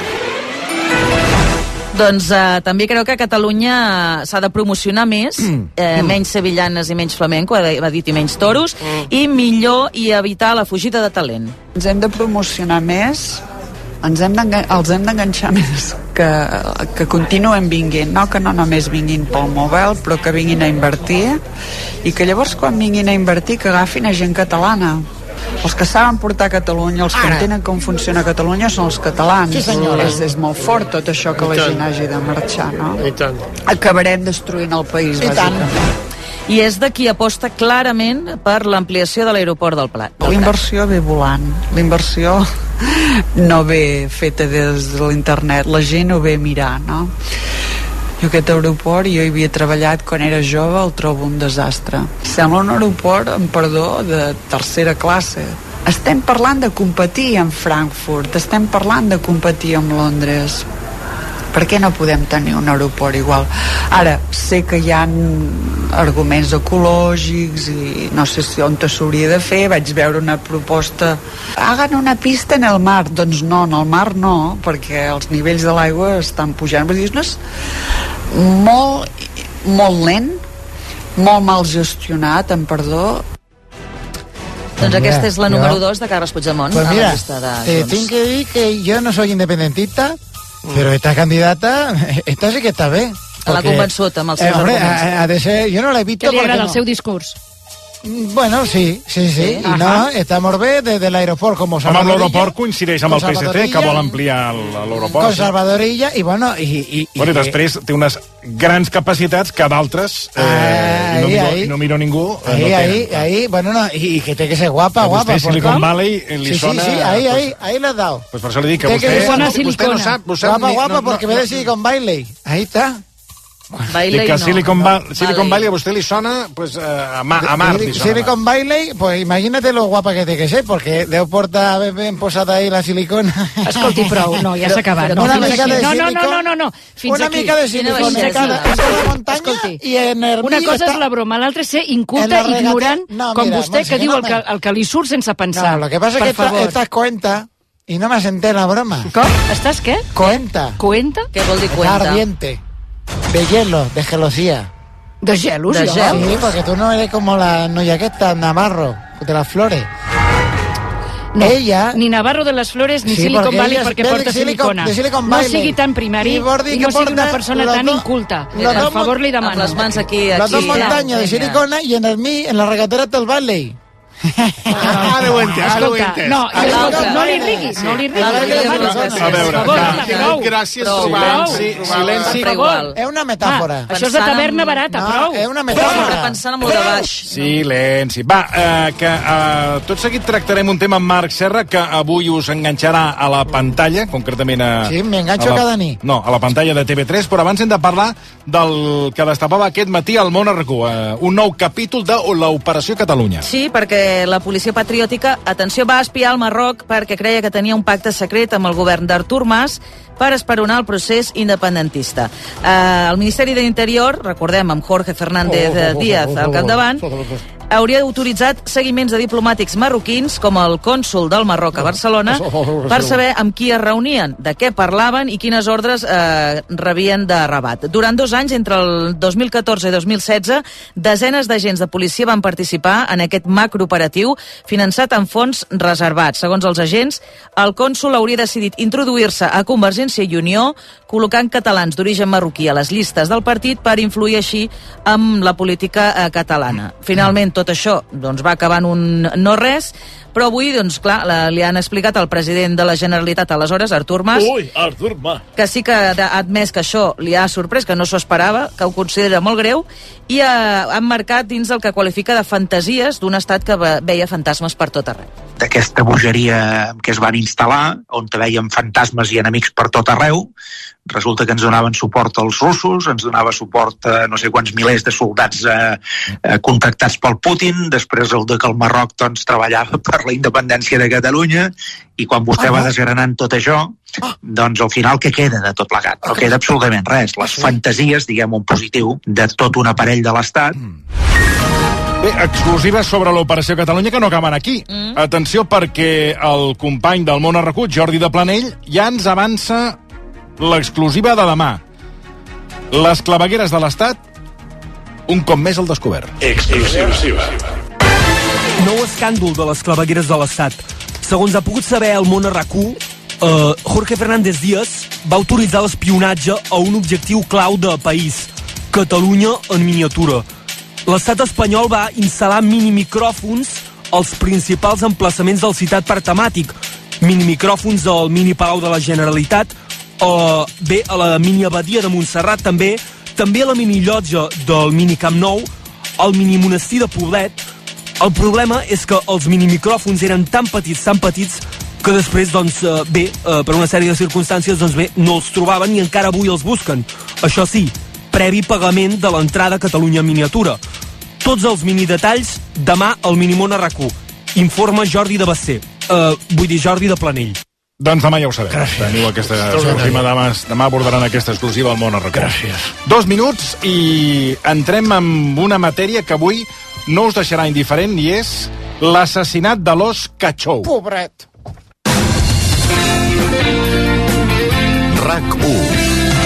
Doncs també creu que a Catalunya s'ha de promocionar més, menys sevillanes i menys flamenco, ha dit, i menys toros, i millor i evitar la fugida de talent. Ens hem de promocionar més, els hem d'enganxar més, que continuen vinguent, no? Que no només vinguin pel mòbil, però que vinguin a invertir, i que llavors quan vinguin a invertir que agafin a gent catalana. Els que saben portar Catalunya, els que entenen com funciona Catalunya són els catalans. Sí, és molt fort tot això que la gent hagi de marxar, no? Acabarem destruint el país, bàsicament. I és de qui aposta clarament per l'ampliació de l'aeroport del Prat. L'inversió ve volant. L'inversió no ve feta des de l'internet. La gent ho ve mirar, no? Jo aquest aeroport, jo hi havia treballat quan era jove, el trobo un desastre. Sembla un aeroport, amb perdó, de tercera classe. Estem parlant de competir amb Frankfurt, estem parlant de competir amb Londres. Per què no podem tenir un aeroport igual? Ara, sé que hi ha arguments ecològics i no sé si on s'hauria de fer. Vaig veure una proposta, hagan una pista en el mar. Doncs no, en el mar no, perquè els nivells de l'aigua estan pujant. Vull dir, és molt lent, molt mal gestionat, amb perdó. Doncs aquesta és la número 2 de Carles Puigdemont. Pues mira, tinc que dir que jo no soy independentista, pero esta candidata, esta sí que está bé. L'ha convençut amb els seus arguments. Ha de ser, jo no l'he vist. Que li agrada el seu discurs. Bueno, sí. I no, està molt bé des de l'aeroport com Salvadorilla. Amb l'aeroport coincideix amb el PSC, que vol ampliar l'aeroport. Com Salvadorilla, i bueno... I després té unes grans capacitats que d'altres, i no miro ningú, no tenen. Bueno, i que té que ser guapa. Vostè Silicon Valley li sona... Sí, ahí l'has dado. Pues per això li dic que vostè no sap... Guapa, porque ve de Silicon Valley. Ahí está. Bailey, que Silicon Valley a vostè li sona pues, a mar. Silicon Valley, pues imagínate lo guapa que té que ser, perquè deu portar ben posada ahí la silicona. Escolti, prou, no, ja s'ha acabat. No, una mica de no. Fins una aquí. Mica de silicona en cada muntanya i en el una cosa és la broma, l'altra és ser inculta, ignorant, com vostè, que diu el que li surt sense pensar. No, lo que pasa es que estás cuenta y no me senté la broma. Com? Estàs què? Cuenta. Cuenta? Què vol dir cuenta? Ardiente. De hielo, de gelosía. ¿De gelos? Sí, porque tú no eres como la noia aquesta, Navarro, de las flores. No, ella... Ni Navarro de las Flores, ni Silicon Valley, perquè porta silicona. No sigui tan primari i no sigui una persona tan inculta. Per favor, li demano. Amb les mans aquí. Las dos montañas de silicona y en la regatera del Valley. Ara ho entès. No li riguis. A veure, gràcies, silenci. És una metàfora. Això és de taverna barata, prou. És una metàfora. Pensant en el de baix. Silenci. Va, que tot seguit tractarem un tema amb Marc Serra que avui us enganxarà a la pantalla, concretament a... Sí, m'enganxo cada nit. No, a la pantalla de TV3, però abans hem de parlar del que destapava aquest matí al Món RAC1, un nou capítol de l'Operació Catalunya. Sí, perquè la policia patriòtica, atenció, va espiar el Marroc perquè creia que tenia un pacte secret amb el govern d'Artur Mas per esperonar el procés independentista. El Ministeri de l'Interior, recordem, amb Jorge Fernández Díaz al capdavant, hauria autoritzat seguiments de diplomàtics marroquins, com el cònsol del Marroc a Barcelona, per saber amb qui es reunien, de què parlaven i quines ordres rebien de Rabat. Durant 2 anys, entre el 2014 i 2016, desenes d'agents de policia van participar en aquest macrooperatiu finançat amb fons reservats. Segons els agents, el cònsol hauria decidit introduir-se a Convergència i Unió, col·locant catalans d'origen marroquí a les llistes del partit per influir així amb la política catalana. Finalment, tot això va acabar en un no res, però avui, li han explicat al president de la Generalitat aleshores, Artur Mas, Artur Mas, que sí que ha admès que això li ha sorprès, que no s'ho esperava, que ho considera molt greu, i han marcat dins el que qualifica de fantasies d'un estat que veia fantasmes per tot arreu. D'aquesta bogeria que es van instal·lar, on veiem fantasmes i enemics per tot arreu, resulta que ens donaven suport als russos, ens donava suport a no sé quants milers de soldats contractats pel Putin, després resulta que el Marroc treballava per la independència de Catalunya, i quan vostè va desgranant tot això, doncs al final què queda de tot plegat? No queda absolutament res. Les fantasies, diguem un positiu, de tot un aparell de l'Estat. Bé, exclusiva sobre l'Operació Catalunya que no acaben aquí. Atenció, perquè el company del Món Arrecut, Jordi de Planell, ja ens avança l'exclusiva de demà. Les clavegueres de l'Estat, un cop més al descobert. Exclusiva. Nou escàndol de les clavegueres de l'Estat. Segons ha pogut saber el Món Arrecut, Jorge Fernández Díaz va autoritzar l'espionatge a un objectiu clau de país, Catalunya en miniatura. L'estat espanyol va instal·lar minimicròfons als principals emplaçaments del citat parc temàtic, minimicròfons al mini Palau de la Generalitat, bé, a la mini abadia de Montserrat també a la mini llotja del mini Camp Nou, al mini monestir de Poblet. El problema és que els minimicròfons eren tan petits, que després, per una sèrie de circumstàncies, no els trobaven i encara avui els busquen. Això sí, previ pagament de l'entrada a Catalunya en miniatura. Tots els minidetalls demà al Minimón Arracú. Informa Jordi de Basser. Jordi de Planell. Doncs demà ja ho sabem. Gràcies. Teniu aquesta exclusiva. Demà abordaran aquesta exclusiva al Món Arracú. Gràcies. 2 minuts i entrem en una matèria que avui no us deixarà indiferent, i és l'assassinat de l'os Cachou. Pobret. RAC1.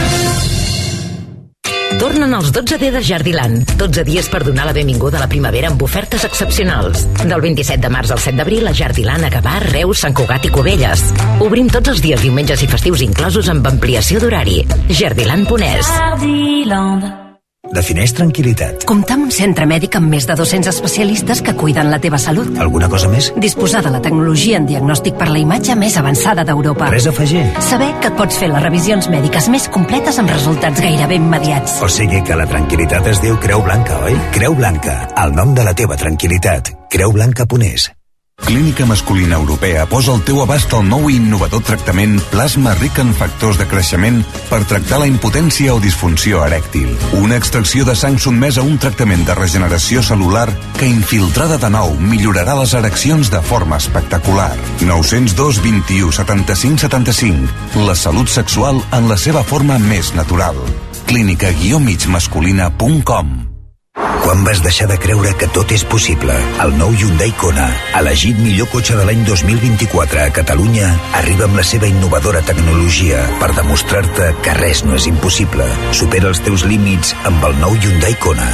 Tornen els 12D de Jardiland. 12 dies per donar la benvinguda a la primavera amb ofertes excepcionals. Del 27 de març al 7 d'abril a Jardiland a Gavà, Reus, Sant Cugat i Cubelles. Obrim tots els dies, diumenges i festius inclosos amb ampliació d'horari. Jardiland.es. Defineix tranquil·litat. Comptar amb un centre mèdic amb més de 200 especialistes que cuiden la teva salut. Alguna cosa més? Disposar de la tecnologia en diagnòstic per la imatge més avançada d'Europa. Res a afegir. Saber que et pots fer les revisions mèdiques més completes amb resultats gairebé immediats. O sigui que la tranquil·litat es diu Creu Blanca, oi? Creu Blanca, el nom de la teva tranquil·litat. Creublanca.es. Clínica Masculina Europea posa al teu abast el nou i innovador tractament plasma ric en factors de creixement per tractar la impotència o disfunció erèctil. Una extracció de sang sotmesa a un tractament de regeneració cel·lular que, infiltrada de nou, millorarà les ereccions de forma espectacular. 902 21 75 75. La salut sexual en la seva forma més natural. clínica-migmasculina.com. Quan vas deixar de creure que tot és possible? El nou Hyundai Kona, elegit millor cotxe de l'any 2024 a Catalunya, arriba amb la seva innovadora tecnologia per demostrar-te que res no és impossible. Supera els teus límits amb el nou Hyundai Kona.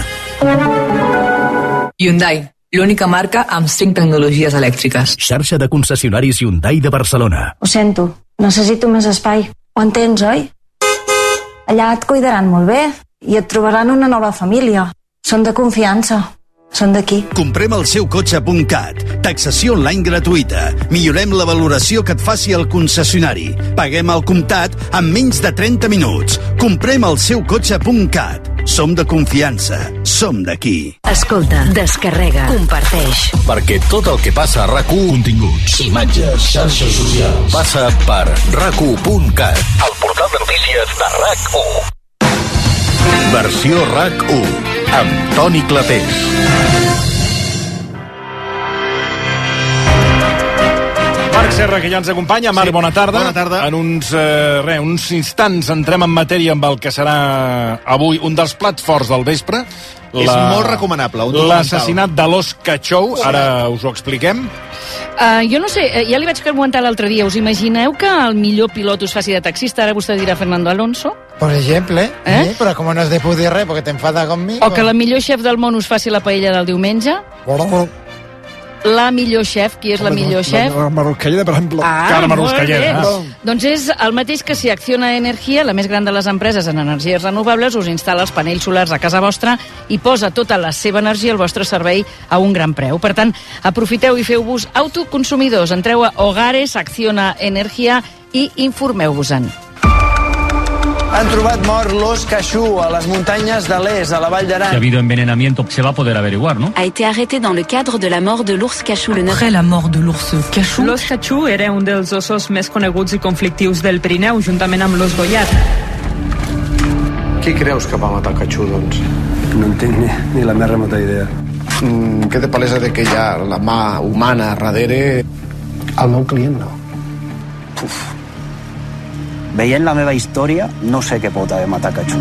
Hyundai, l'única marca amb 5 tecnologies elèctriques. Xarxa de concessionaris Hyundai de Barcelona. Ho sento, necessito més espai. Ho entens, oi? Allà et cuidaran molt bé i et trobaran una nova família. Són de confiança. Són d'aquí. Comprem el seu cotxe.cat. Taxació online gratuïta. Millorem la valoració que et faci el concessionari. Paguem al comptat en menys de 30 minuts. Comprem el seu cotxe.cat. Som de confiança. Som d'aquí. Escolta, descarrega, comparteix. Perquè tot el que passa a RAC1, continguts, imatges, xarxes socials, passa per RAC1.cat, el portal de notícies de RAC1. Versió RAC1 amb Toni Clapés. Marc Serra, que ja ens acompanya. Marc, bona tarda. Bona tarda. En uns instants entrem en matèria amb el que serà avui un dels plats forts del vespre. És molt recomanable. L'assassinat de l'os Cachou. Ara us ho expliquem. Jo no sé, ja li vaig comentar l'altre dia. Us imagineu que el millor pilot us faci de taxista? Ara vostè dirà Fernando Alonso. Por ejemplo, sí, pero como no es de pudirre porque te enfada conmigo. O que la millor chef del món us faci la paella del diumenge. La millor chef, qui és la millor chef? La Maruscalleda, per exemple. Carme Maruscalleda. Doncs és el mateix que si Acciona Energia, la més gran de les empreses en energies renovables, us instal·la els panells solars a casa vostra i posa tota la seva energia al vostre servei a un gran preu. Per tant, aprofiteu i feu-vos autoconsumidors. Entreu a Hogares, Acciona Energia i informeu-vos-en. Han trobat mort l'os Cachou a les muntanyes de l'Est, a la Vall d'Aran. Si ha habido envenenamiento, se va a poder averiguar, ¿no? A été arrêté dans le cadre de la mort de l'ours Cachou le 9. Après la mort de l'ours Cachou. L'os Cachou era un dels ossos més coneguts i conflictius del Pirineu, juntament amb l'os Goiat. Qui creus que va matar Cachou, doncs? No en tinc ni la més remota idea. Queda palesa de que hi ha la mà humana darrere. El meu client no. Uf. Veient la meva història, no sé què pot haver matat Cachou.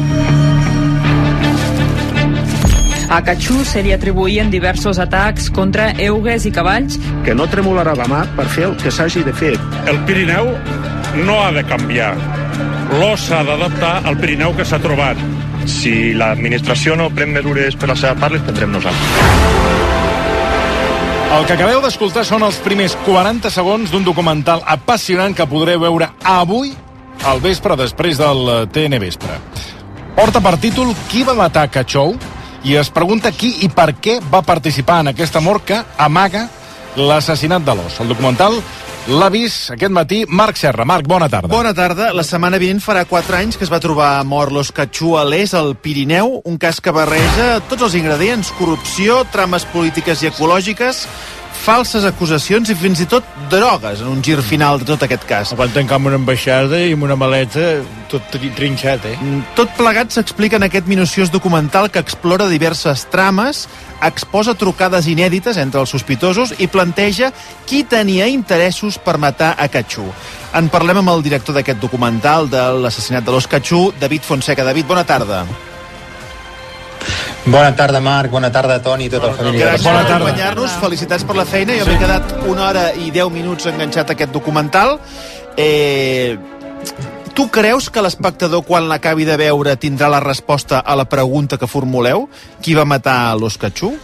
A Cachou se li atribuïen diversos atacs contra eugues i cavalls. Que no tremolarà la mà per fer el que s'hagi de fer. El Pirineu no ha de canviar. L'os s'ha d'adaptar al Pirineu que s'ha trobat. Si l'administració no pren mesures per la seva part, les prendrem nosaltres. El que acabeu d'escoltar són els primers 40 segons d'un documental apassionant que podreu veure avui al vespre, després del TN Vespre. Porta per títol Qui va matar Cachou? I es pregunta qui i per què va participar en aquesta mort que amaga l'assassinat de l'os. El documental l'ha vist aquest matí Marc Serra. Marc, bona tarda. Bona tarda. La setmana vinent farà 4 anys que es va trobar mort l'os Cachou a l'Est, al Pirineu, un cas que barreja tots els ingredients: corrupció, trames polítiques i ecològiques, falses acusacions i fins i tot drogues en un gir final de tot aquest cas. Quan tancar amb una ambaixada i amb una maleta tot trinxat, Tot plegat s'explica en aquest minuciós documental que explora diverses trames, exposa trucades inèdites entre els sospitosos i planteja qui tenia interessos per matar a Cachou. En parlem amb el director d'aquest documental de l'assassinat de l'os Cachou, David Fonseca. David, bona tarda. Bona tarda, Marc, bona tarda, Toni i tota la família. Gràcies per acompanyar-nos, felicitats per la feina. Jo m'he quedat 1 hora i 10 minuts enganxat a aquest documental. Tu creus que l'espectador, quan l'acabi de veure, tindrà la resposta a la pregunta que formuleu? Qui va matar l'os Cachou?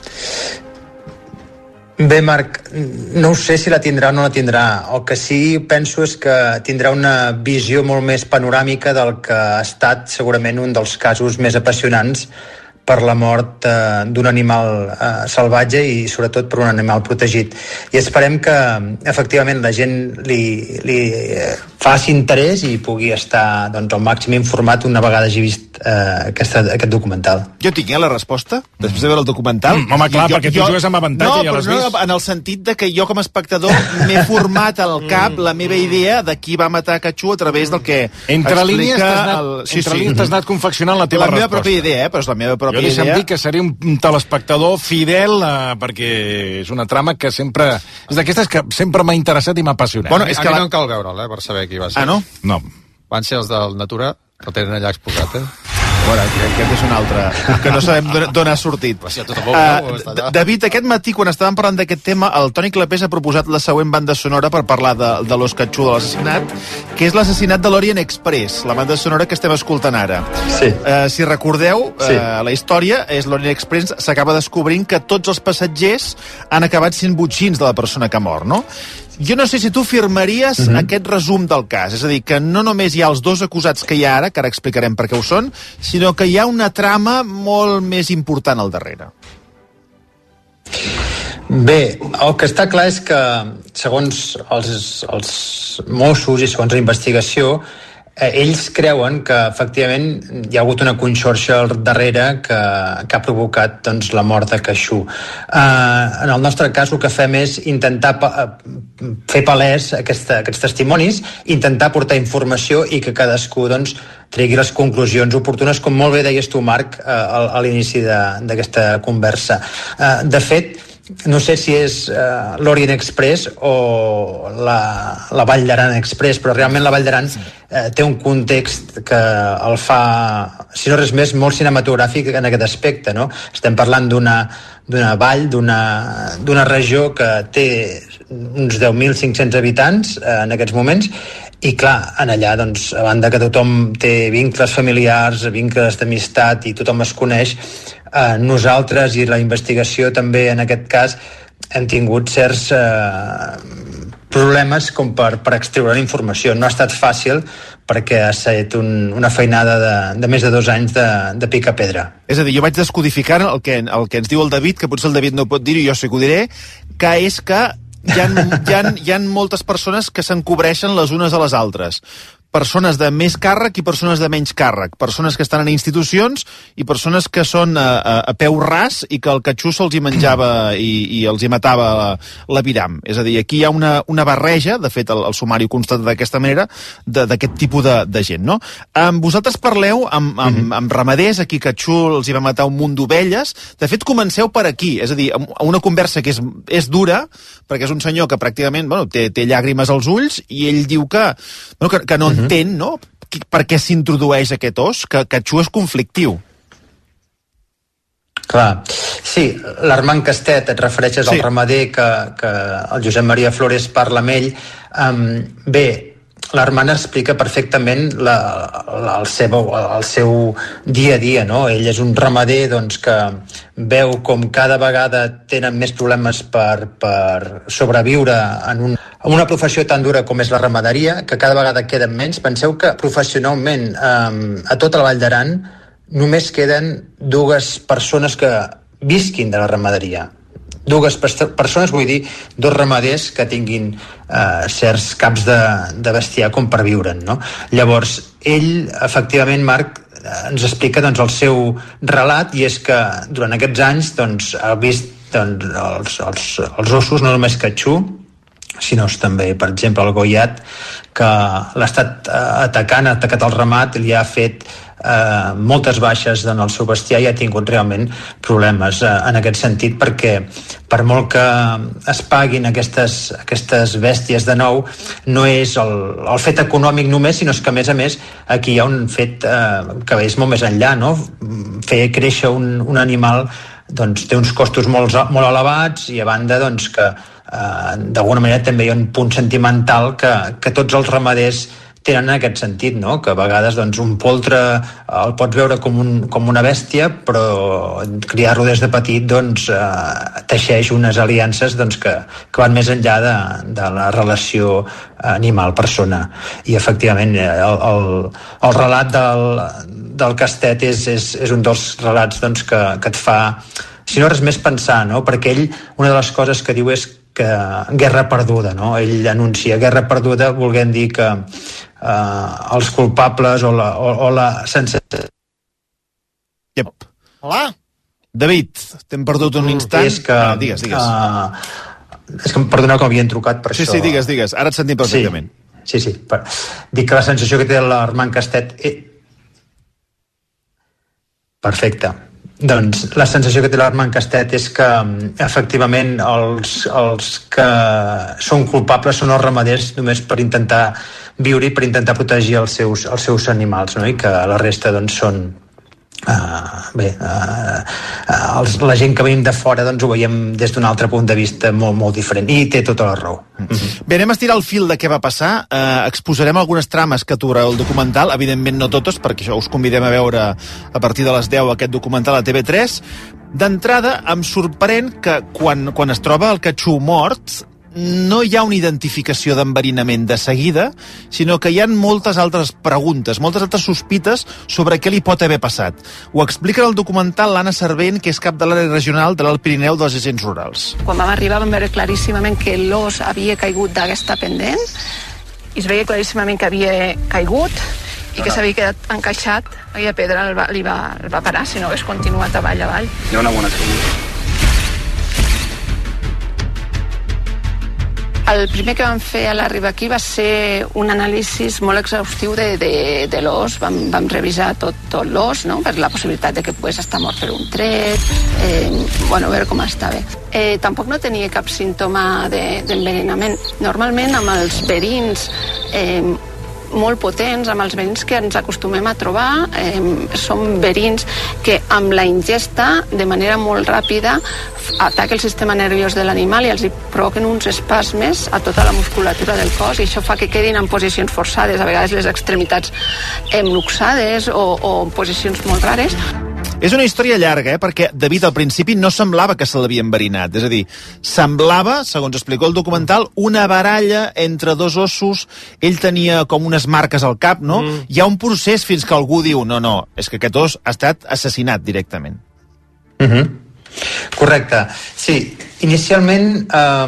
Bé, Marc, no ho sé si la tindrà o no la tindrà. El que sí penso és que tindrà una visió molt més panoràmica del que ha estat segurament un dels casos més apassionants per la mort d'un animal salvatge i sobretot per un animal protegit. I esperem que efectivament la gent li faci interès i pugui estar doncs, al màxim informat una vegada hagi vist aquest documental. Jo tinc la resposta, després de veure el documental. Home, clar, perquè tu jugues amb avantatge, ja l'has vist. No, en el sentit de que jo com a espectador m'he format al cap la meva idea de qui va matar Cachou a través del que entre línies explica... t'has anat confeccionant la teva resposta. La meva pròpia idea, però és la meva pròpia idea. Jo deixa'm dir que seria un telespectador fidel perquè és una trama que sempre... És d'aquestes que sempre m'ha interessat i m'ha apassionat. Bueno, és que no cal veure'l, per saber qui va ser. Ah, no? No. Van ser els del Natura, que el tenen allà exposat, Bueno, aquest és un altre, que no sabem d'on ha sortit. David, aquest matí, quan estàvem parlant d'aquest tema, el Toni Clapés ha proposat la següent banda sonora per parlar de l'os Cachou, de l'assassinat, que és l'assassinat de l'Orient Express, la banda sonora que estem escoltant ara. Sí. Si recordeu, la història és l'Orient Express s'acaba descobrint que tots els passatgers han acabat sent botxins de la persona que ha mort, no? Jo no sé si tu firmaries aquest resum del cas, és a dir, que no només hi ha els 2 acusats que hi ha ara, que ara explicarem per què ho són, sinó que hi ha una trama molt més important al darrere. Bé, el que està clar és que, segons els Mossos i segons la investigació, ells creuen que efectivament hi ha hagut una conxorxa al darrere que ha provocat doncs, la mort de Cachou. En el nostre cas el que fem és intentar fer palès aquests testimonis, intentar portar informació i que cadascú doncs, tregui les conclusions oportunes, com molt bé deies tu, Marc, a l'inici d'aquesta conversa. De fet, no sé si és l'Orient Express o la Vall d'Aran Express, però realment la Vall d'Aran té un context que el fa, si no res més, molt cinematogràfic en aquest aspecte, no? Estem parlant d'una vall, d'una regió que té uns 10.500 habitants en aquests moments, i clar, en allà, doncs, a banda que tothom té vincles familiars, vincles d'amistat i tothom es coneix, nosaltres i la investigació també en aquest cas hem tingut certs problemes com per extreure la informació. No ha estat fàcil perquè ha estat una feinada de més de 2 anys de pica-pedra. És a dir, jo vaig descodificant el que ens diu el David, que potser el David no pot dir-ho, jo sí que ho diré, que és que hi ha moltes persones que s'encobreixen les unes a les altres. Persones de més càrrec i persones de menys càrrec, persones que estan en institucions i persones que són a peu ras i que el catxú se'ls hi menjava i els hi matava l'aviram. És a dir, aquí hi ha una barreja, de fet el sumari ho constata d'aquesta manera, d'aquest tipus de gent, no? Vosaltres parleu amb ramaders, aquí catxú els hi va matar un munt d'ovelles. De fet, comenceu per aquí, és a dir, una conversa que és dura, perquè és un senyor que pràcticament té llàgrimes als ulls i ell diu que no entén, no?, per què s'introdueix aquest os, que catxú és conflictiu. Clar, sí, l'Armand Castet, et refereixes al ramader que el Josep Maria Flores parla amb ell. Bé, l'Armand explica perfectament el seu dia a dia, no? Ell és un ramader doncs, que veu com cada vegada tenen més problemes per sobreviure en una professió tan dura com és la ramaderia, que cada vegada queden menys. Penseu que professionalment a tota la Vall d'Aran només queden 2 persones que visquin de la ramaderia. 2 persones, vull dir, 2 ramaders que tinguin certs caps de bestiar com per viure'n, no? Llavors, ell, efectivament, Marc, ens explica doncs, el seu relat, i és que durant aquests anys doncs, ha vist doncs, els ossos, no només catxú, sinó també, per exemple, el goiat, que l'ha estat ha atacat el ramat, li ha fet moltes baixes en el seu bestiar i ha tingut realment problemes en aquest sentit, perquè per molt que es paguin aquestes bèsties de nou, no és el fet econòmic només, sinó que a més aquí hi ha un fet que és molt més enllà, no? Fer créixer un animal doncs, té uns costos molt elevats, i a banda doncs, que d'alguna manera també hi ha un punt sentimental que tots els ramaders tenen en aquest sentit, no? Que a vegades doncs, un poltre el pots veure com una bèstia, però criar-lo des de petit doncs, teixeix unes aliances doncs, que van més enllà de la relació animal-persona. I efectivament el relat del Castet és un dels relats doncs, que et fa, si no res més, pensar, no? Perquè ell, una de les coses que diu és que guerra perduda, no? Ell anuncia guerra perduda, volent dir que els culpables o la sensació... Yep. Hola? David, t'hem perdut un instant. És que... Digues. És que perdoneu que m'havien trucat per això. Sí, digues. Ara et sentim perfectament. Sí. Dic que la sensació que té l'Armand Castet... Perfecte. Doncs la sensació que té l'Armand Castet és que efectivament els que són culpables són els ramaders, només per intentar viure i per intentar protegir els seus animals, no? I que la resta doncs són la gent que venim de fora doncs ho veiem des d'un altre punt de vista molt diferent, i té tota la raó. Bé, anem a estirar el fil de què va passar. Exposarem algunes trames que atura el documental, evidentment no totes, perquè això us convidem a veure a partir de les 10 aquest documental a TV3. D'entrada, em sorprèn que quan es troba el catxú mort no hi ha una identificació d'enverinament de seguida, sinó que hi ha moltes altres preguntes, moltes altres sospites sobre què li pot haver passat. Ho explica en el documental l'Anna Servent, que és cap de l'àrea regional de l'Alt Pirineu dels Agents Rurals. Quan vam arribar vam veure claríssimament que l'os havia caigut d'aquesta pendent, i es veia claríssimament que havia caigut i que s'havia quedat encaixat. Aquella pedra el va parar, si no hagués continuat avall. Hi ha una bona caiguda. El primer que vam fer a l'arribar aquí va ser un anàlisi molt exhaustiu de l'os. Vam revisar tot l'os, no?, per la possibilitat de que pogués estar mort per un tret, a veure com estava. Tampoc no tenia cap símptoma d'envenenament. Normalment amb els verins molt potents, amb els verins que ens acostumem a trobar, són verins que amb la ingesta de manera molt ràpida ataca el sistema nerviós de l'animal i els hi provoquen uns espasmes a tota la musculatura del cos, i això fa que quedin en posicions forçades, a vegades les extremitats luxades o en posicions molt rares. És una història llarga, perquè David al principi no semblava que se l'havia enverinat. És a dir, semblava, segons explicó el documental, una baralla entre dos ossos. Ell tenia com unes marques al cap, no? Hi ha un procés fins que algú diu no, és que aquest os ha estat assassinat directament. Correcte. Sí, inicialment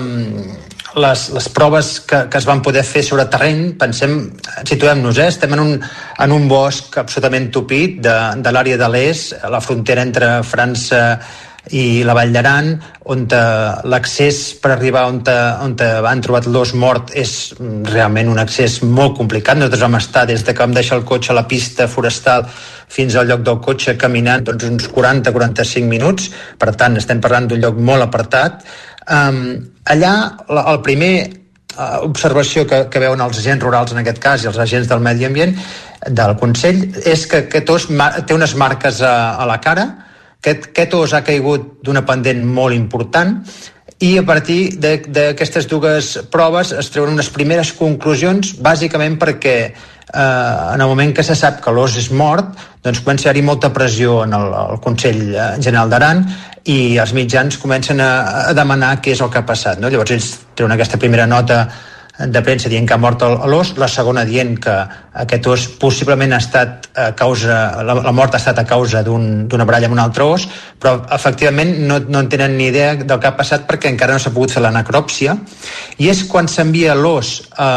les proves que es van poder fer sobre terreny, situem-nos, estem en un bosc absolutament tupit de l'àrea de l'Es, la frontera entre França i la Vall d'Aran, on l'accés per arribar on han trobat l'os mort és realment un accés molt complicat. Nosaltres vam estar des que vam deixar el cotxe a la pista forestal fins al lloc del cotxe caminant uns 40-45 minuts, per tant estem parlant d'un lloc molt apartat. Allà el primer observació que veuen els agents rurals en aquest cas i els agents del medi ambient del Consell és que aquest os té unes marques a la cara. Aquest os ha caigut d'una pendent molt important i a partir d'aquestes dues proves es treuen unes primeres conclusions, bàsicament perquè en el moment que se sap que l'os és mort, doncs comença a haver-hi molta pressió en el Consell General d'Aran i els mitjans comencen a demanar què és el que ha passat, no? Llavors ells treuen aquesta primera nota de premsa dient que ha mort l'os, la segona dient que aquest os possiblement ha estat la mort ha estat a causa d'una baralla amb un altre os, però efectivament no en tenen ni idea del que ha passat perquè encara no s'ha pogut fer la necròpsia, i és quan s'envia l'os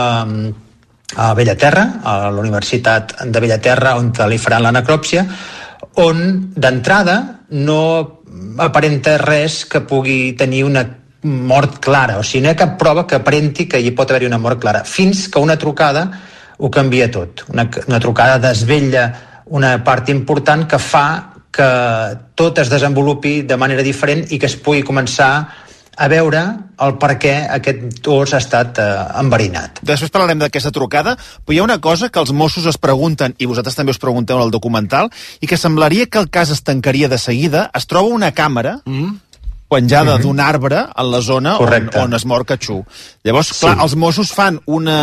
a Bellaterra, a la Universitat de Bellaterra, on li faran la necròpsia, on d'entrada no aparenta res que pugui tenir una mort clara, o sigui, no hi ha cap prova que aparenti que hi pot haver-hi una mort clara, fins que una trucada ho canvia tot. Una trucada desvetlla una part important que fa que tot es desenvolupi de manera diferent i que es pugui començar a veure el per què aquest os ha estat enverinat. Després parlarem d'aquesta trucada, però hi ha una cosa que els Mossos es pregunten, i vosaltres també us pregunteu en el documental, i que semblaria que el cas es tancaria de seguida. Es troba una càmera penjada d'un arbre en la zona on es mor Cachú. Llavors, clar, els Mossos fan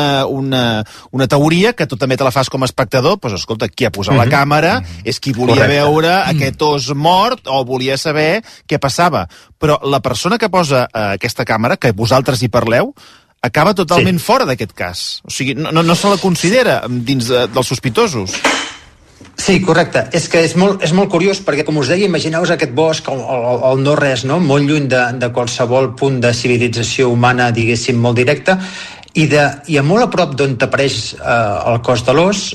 una teoria que tu també te la fas com a espectador, doncs escolta, qui ha posat la càmera és qui volia veure aquest os mort o volia saber què passava. Però la persona que posa aquesta càmera, que vosaltres hi parleu, acaba totalment fora d'aquest cas. O sigui, no se la considera dins dels sospitosos. Sí, correcte. És que és molt curiós perquè, com us deia, imagineu-vos aquest bosc, el no-res, no? Molt lluny de qualsevol punt de civilització humana, diguéssim, molt directa, i molt a prop d'on apareix el cos de l'os,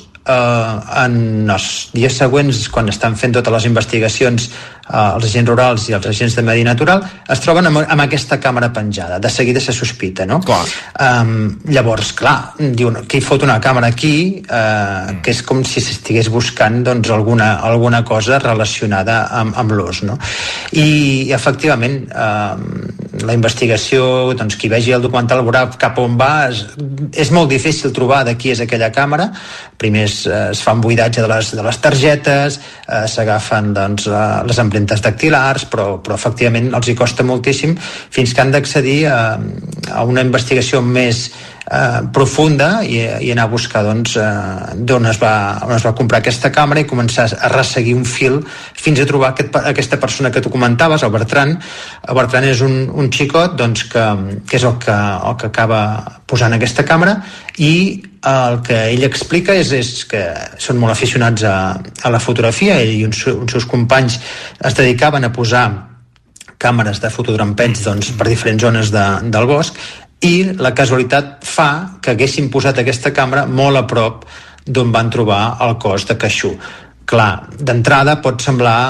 en els dies següents, quan estan fent totes les investigacions els agents rurals i els agents de medi natural, es troben amb aquesta càmera penjada. De seguida se sospita, no? Llavors, clar, diuen, qui fot una càmera aquí, que és com si s'estigués buscant doncs, alguna cosa relacionada amb l'os, no? I efectivament, la investigació, doncs, qui vegi el documental veurà cap on va. És molt difícil trobar de qui és aquella càmera. Primer es fa un buidatge de les targetes, s'agafen doncs, les empremtes dactilars, però efectivament els hi costa moltíssim fins que han d'accedir a una investigació més profunda i anar a buscar doncs, d'on es va comprar aquesta càmera i començar a resseguir un fil fins a trobar aquesta persona que tu comentaves, el Bertran. El Bertran és un xicot doncs, que és el que acaba posant aquesta càmera, i el que ell explica és que són molt aficionats a la fotografia. Ell i uns seus companys es dedicaven a posar càmeres de fotodrampeig doncs, per diferents zones del bosc, i la casualitat fa que haguessin posat aquesta càmera molt a prop d'on van trobar el cos de Cachú. Clar, d'entrada pot semblar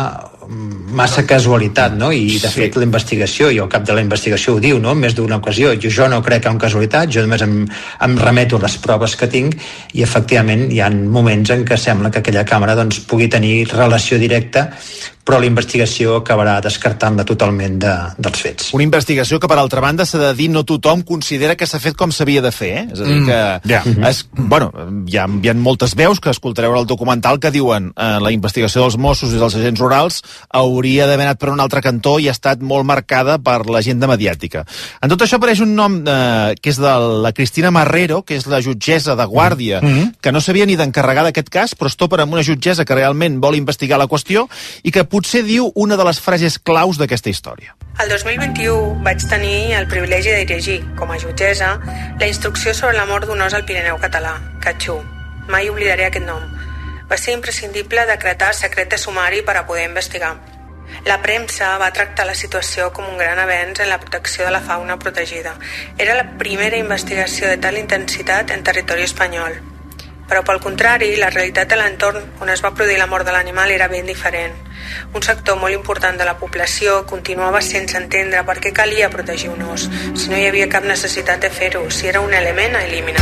massa casualitat, no? I de fet la investigació, i el cap de la investigació ho diu, no? Més d'una ocasió, jo no crec en casualitat, jo només em remeto a les proves que tinc, i efectivament hi ha moments en què sembla que aquella càmera doncs, pugui tenir relació directa, però la investigació acabarà descartant-la totalment dels fets. Una investigació que, per altra banda, s'ha de dir, no tothom considera que s'ha fet com s'havia de fer, És a dir, que bueno, hi ha moltes veus que escoltareu el documental que diuen la investigació dels Mossos i dels agents rurals hauria d'haver anat per un altre cantó i ha estat molt marcada per l'agenda mediàtica. En tot això apareix un nom que és de la Cristina Marrero, que és la jutgessa de Guàrdia, que no s'havia ni d'encarregar d'aquest cas, però es topa amb una jutgessa que realment vol investigar la qüestió i que potser diu una de les frases claus d'aquesta història. El 2021 vaig tenir el privilegi de dirigir, com a jutgessa, la instrucció sobre la mort d'un os al Pirineu català, Catxú. Mai oblidaré aquest nom. Va ser imprescindible decretar secret de sumari per a poder investigar. La premsa va tractar la situació com un gran avenç en la protecció de la fauna protegida. Era la primera investigació de tal intensitat en territori espanyol. Però, pel contrari, la realitat de l'entorn on es va produir la mort de l'animal era ben diferent. Un sector molt important de la població continuava sense entendre per què calia protegir un os, si no hi havia cap necessitat de fer-ho, si era un element a eliminar.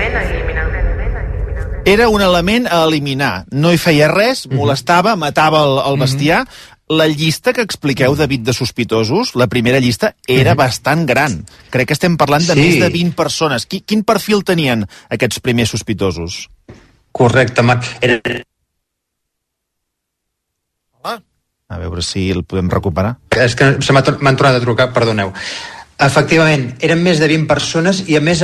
Era un element a eliminar. No hi feia res, molestava, matava el bestiar. La llista que expliqueu, David, de sospitosos, la primera llista, era bastant gran. Crec que estem parlant de més de 20 persones. Quin perfil tenien aquests primers sospitosos? Correcte, Marc. A veure si el podem recuperar. És que m'han tornat a trucar, perdoneu. Efectivament, eren més de 20 persones i, a més,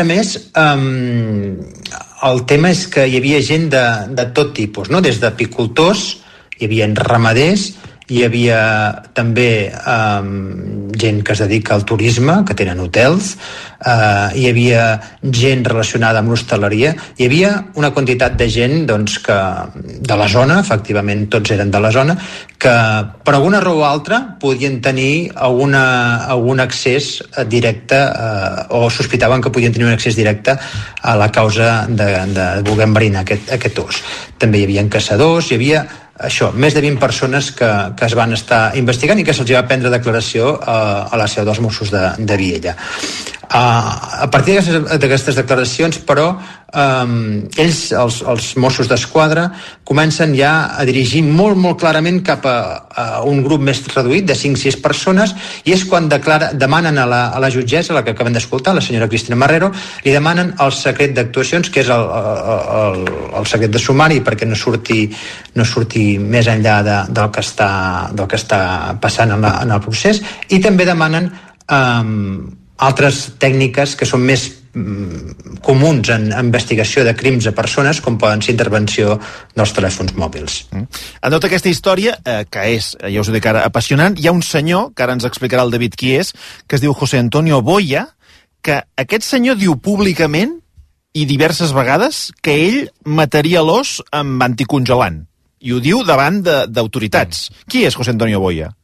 el tema és que hi havia gent de tot tipus, no? Des d'apicultors, hi havia ramaders, hi havia també gent que es dedica al turisme, que tenen hotels, hi havia gent relacionada amb l'hostaleria, hi havia una quantitat de gent doncs, que, de la zona, efectivament tots eren de la zona, que per alguna raó o altra podien tenir algun accés directe o sospitaven que podien tenir un accés directe a la causa de voler enverinar aquest os. També hi havia caçadors, hi havia això, més de 20 persones que es van estar investigant i que se'ls va prendre declaració a la seu dels Mossos de Viella. A partir d'aquestes declaracions, però, ells, els Mossos d'Esquadra, comencen ja a dirigir molt clarament cap a un grup més reduït, de 5-6 persones, i és quan demanen a la jutgessa, la que acabem d'escoltar, la senyora Cristina Marrero, li demanen el secret d'actuacions, que és el secret de sumari, perquè no surti més enllà del que està passant en el procés, i també demanen altres tècniques que són més comuns en investigació de crims a persones, com poden ser intervenció dels telèfons mòbils. En tota aquesta història, que és, ja us ho dic ara, apassionant, hi ha un senyor, que ara ens explicarà el David qui és, que es diu José Antonio Boya, que aquest senyor diu públicament i diverses vegades que ell mataria l'os amb anticongelant. I ho diu davant d'autoritats. Qui és José Antonio Boya?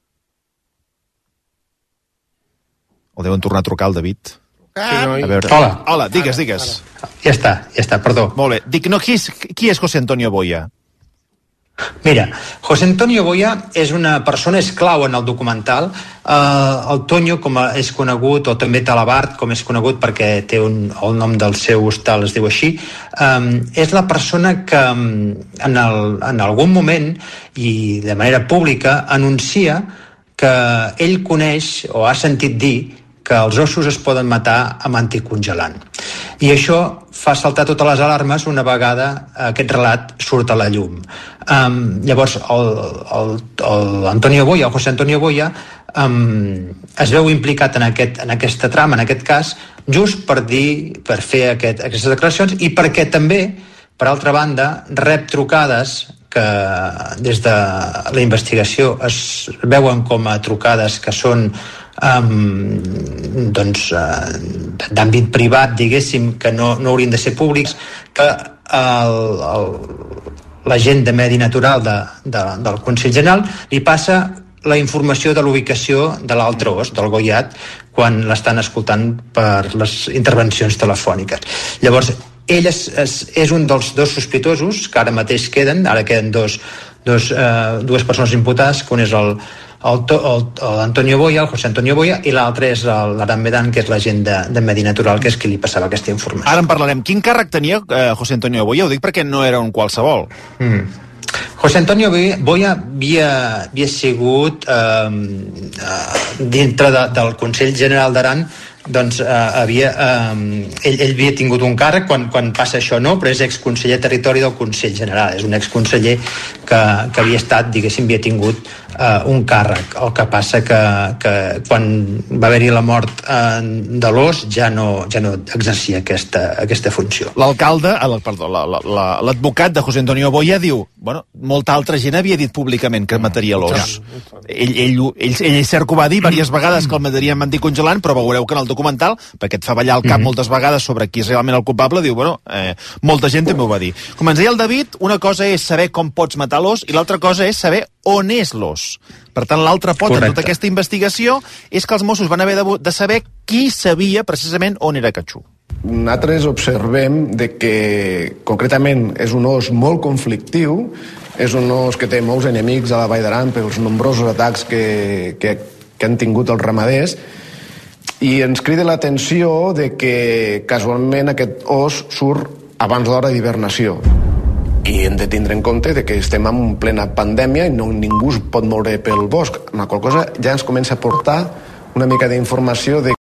O deuen tornar a trucar al David? A veure. Hola, digues. Ja està, perdó. Molt bé. Dic, no, qui és José Antonio Boya? Mira, José Antonio Boya és una persona, és clau en el documental. El Toño, com és conegut, o també Talabart, com és conegut perquè té el nom del seu hostal, es diu així, és la persona que en algun moment i de manera pública anuncia que ell coneix o ha sentit dir que els ossos es poden matar amb anticongelant. I això fa saltar totes les alarmes una vegada aquest relat surt a la llum. Llavors, el José Antonio Boya, es veu implicat en aquesta trama, en aquest cas, just per fer aquestes declaracions i perquè també, per altra banda, rep trucades que des de la investigació es veuen com a trucades que són d'àmbit privat, diguéssim, que no haurien de ser públics, que l'agent de Medi Natural del Consell General li passa la informació de l'ubicació de l'altre os, del goiat, quan l'estan escoltant per les intervencions telefòniques. Llavors, ell és un dels dos sospitosos que ara mateix queden dos dues persones imputades, que un és l'Antonio Boya, el José Antonio Boya, i l'altre és l'Aran Medan, que és l'agent de Medi Natural, que és qui li passava aquesta informació. Ara en parlarem. Quin càrrec tenia José Antonio Boya? Ho dic perquè no era un qualsevol. José Antonio Boya havia sigut dintre del Consell General d'Aran, doncs ell havia tingut un càrrec quan passa això, no? Però és exconseller de Territori del Consell General, és un exconseller que havia estat, diguéssim, havia tingut un càrrec. El que passa que quan va haver-hi la mort de l'Ós ja no exercia aquesta funció. L'advocat de José Antonio Boya diu, bueno, molta altra gent havia dit públicament que mataria l'Ós. Ell és cert que ho va dir diverses vegades que el mataria en mentir congelant, però veureu que en el documental, perquè et fa ballar el cap moltes vegades sobre qui és realment el culpable, diu, bueno, molta gent també ho va dir. Com ens deia el David, una cosa és saber com pots matar l'ós i l'altra cosa és saber on és l'ós. Per tant, l'altra pota de tota aquesta investigació és que els Mossos van haver de saber qui sabia precisament on era Catxú. Nosaltres observem que concretament és un ós molt conflictiu, és un ós que té molts enemics a la Vall d'Aran pels nombrosos atacs que han tingut els ramaders, i ens crida l'atenció que casualment aquest ós surt abans d'hora d'hibernació. I hem de tindre en compte que estem en plena pandèmia i ningú es pot moure pel bosc, la qual cosa ja ens comença a portar una mica d'informació de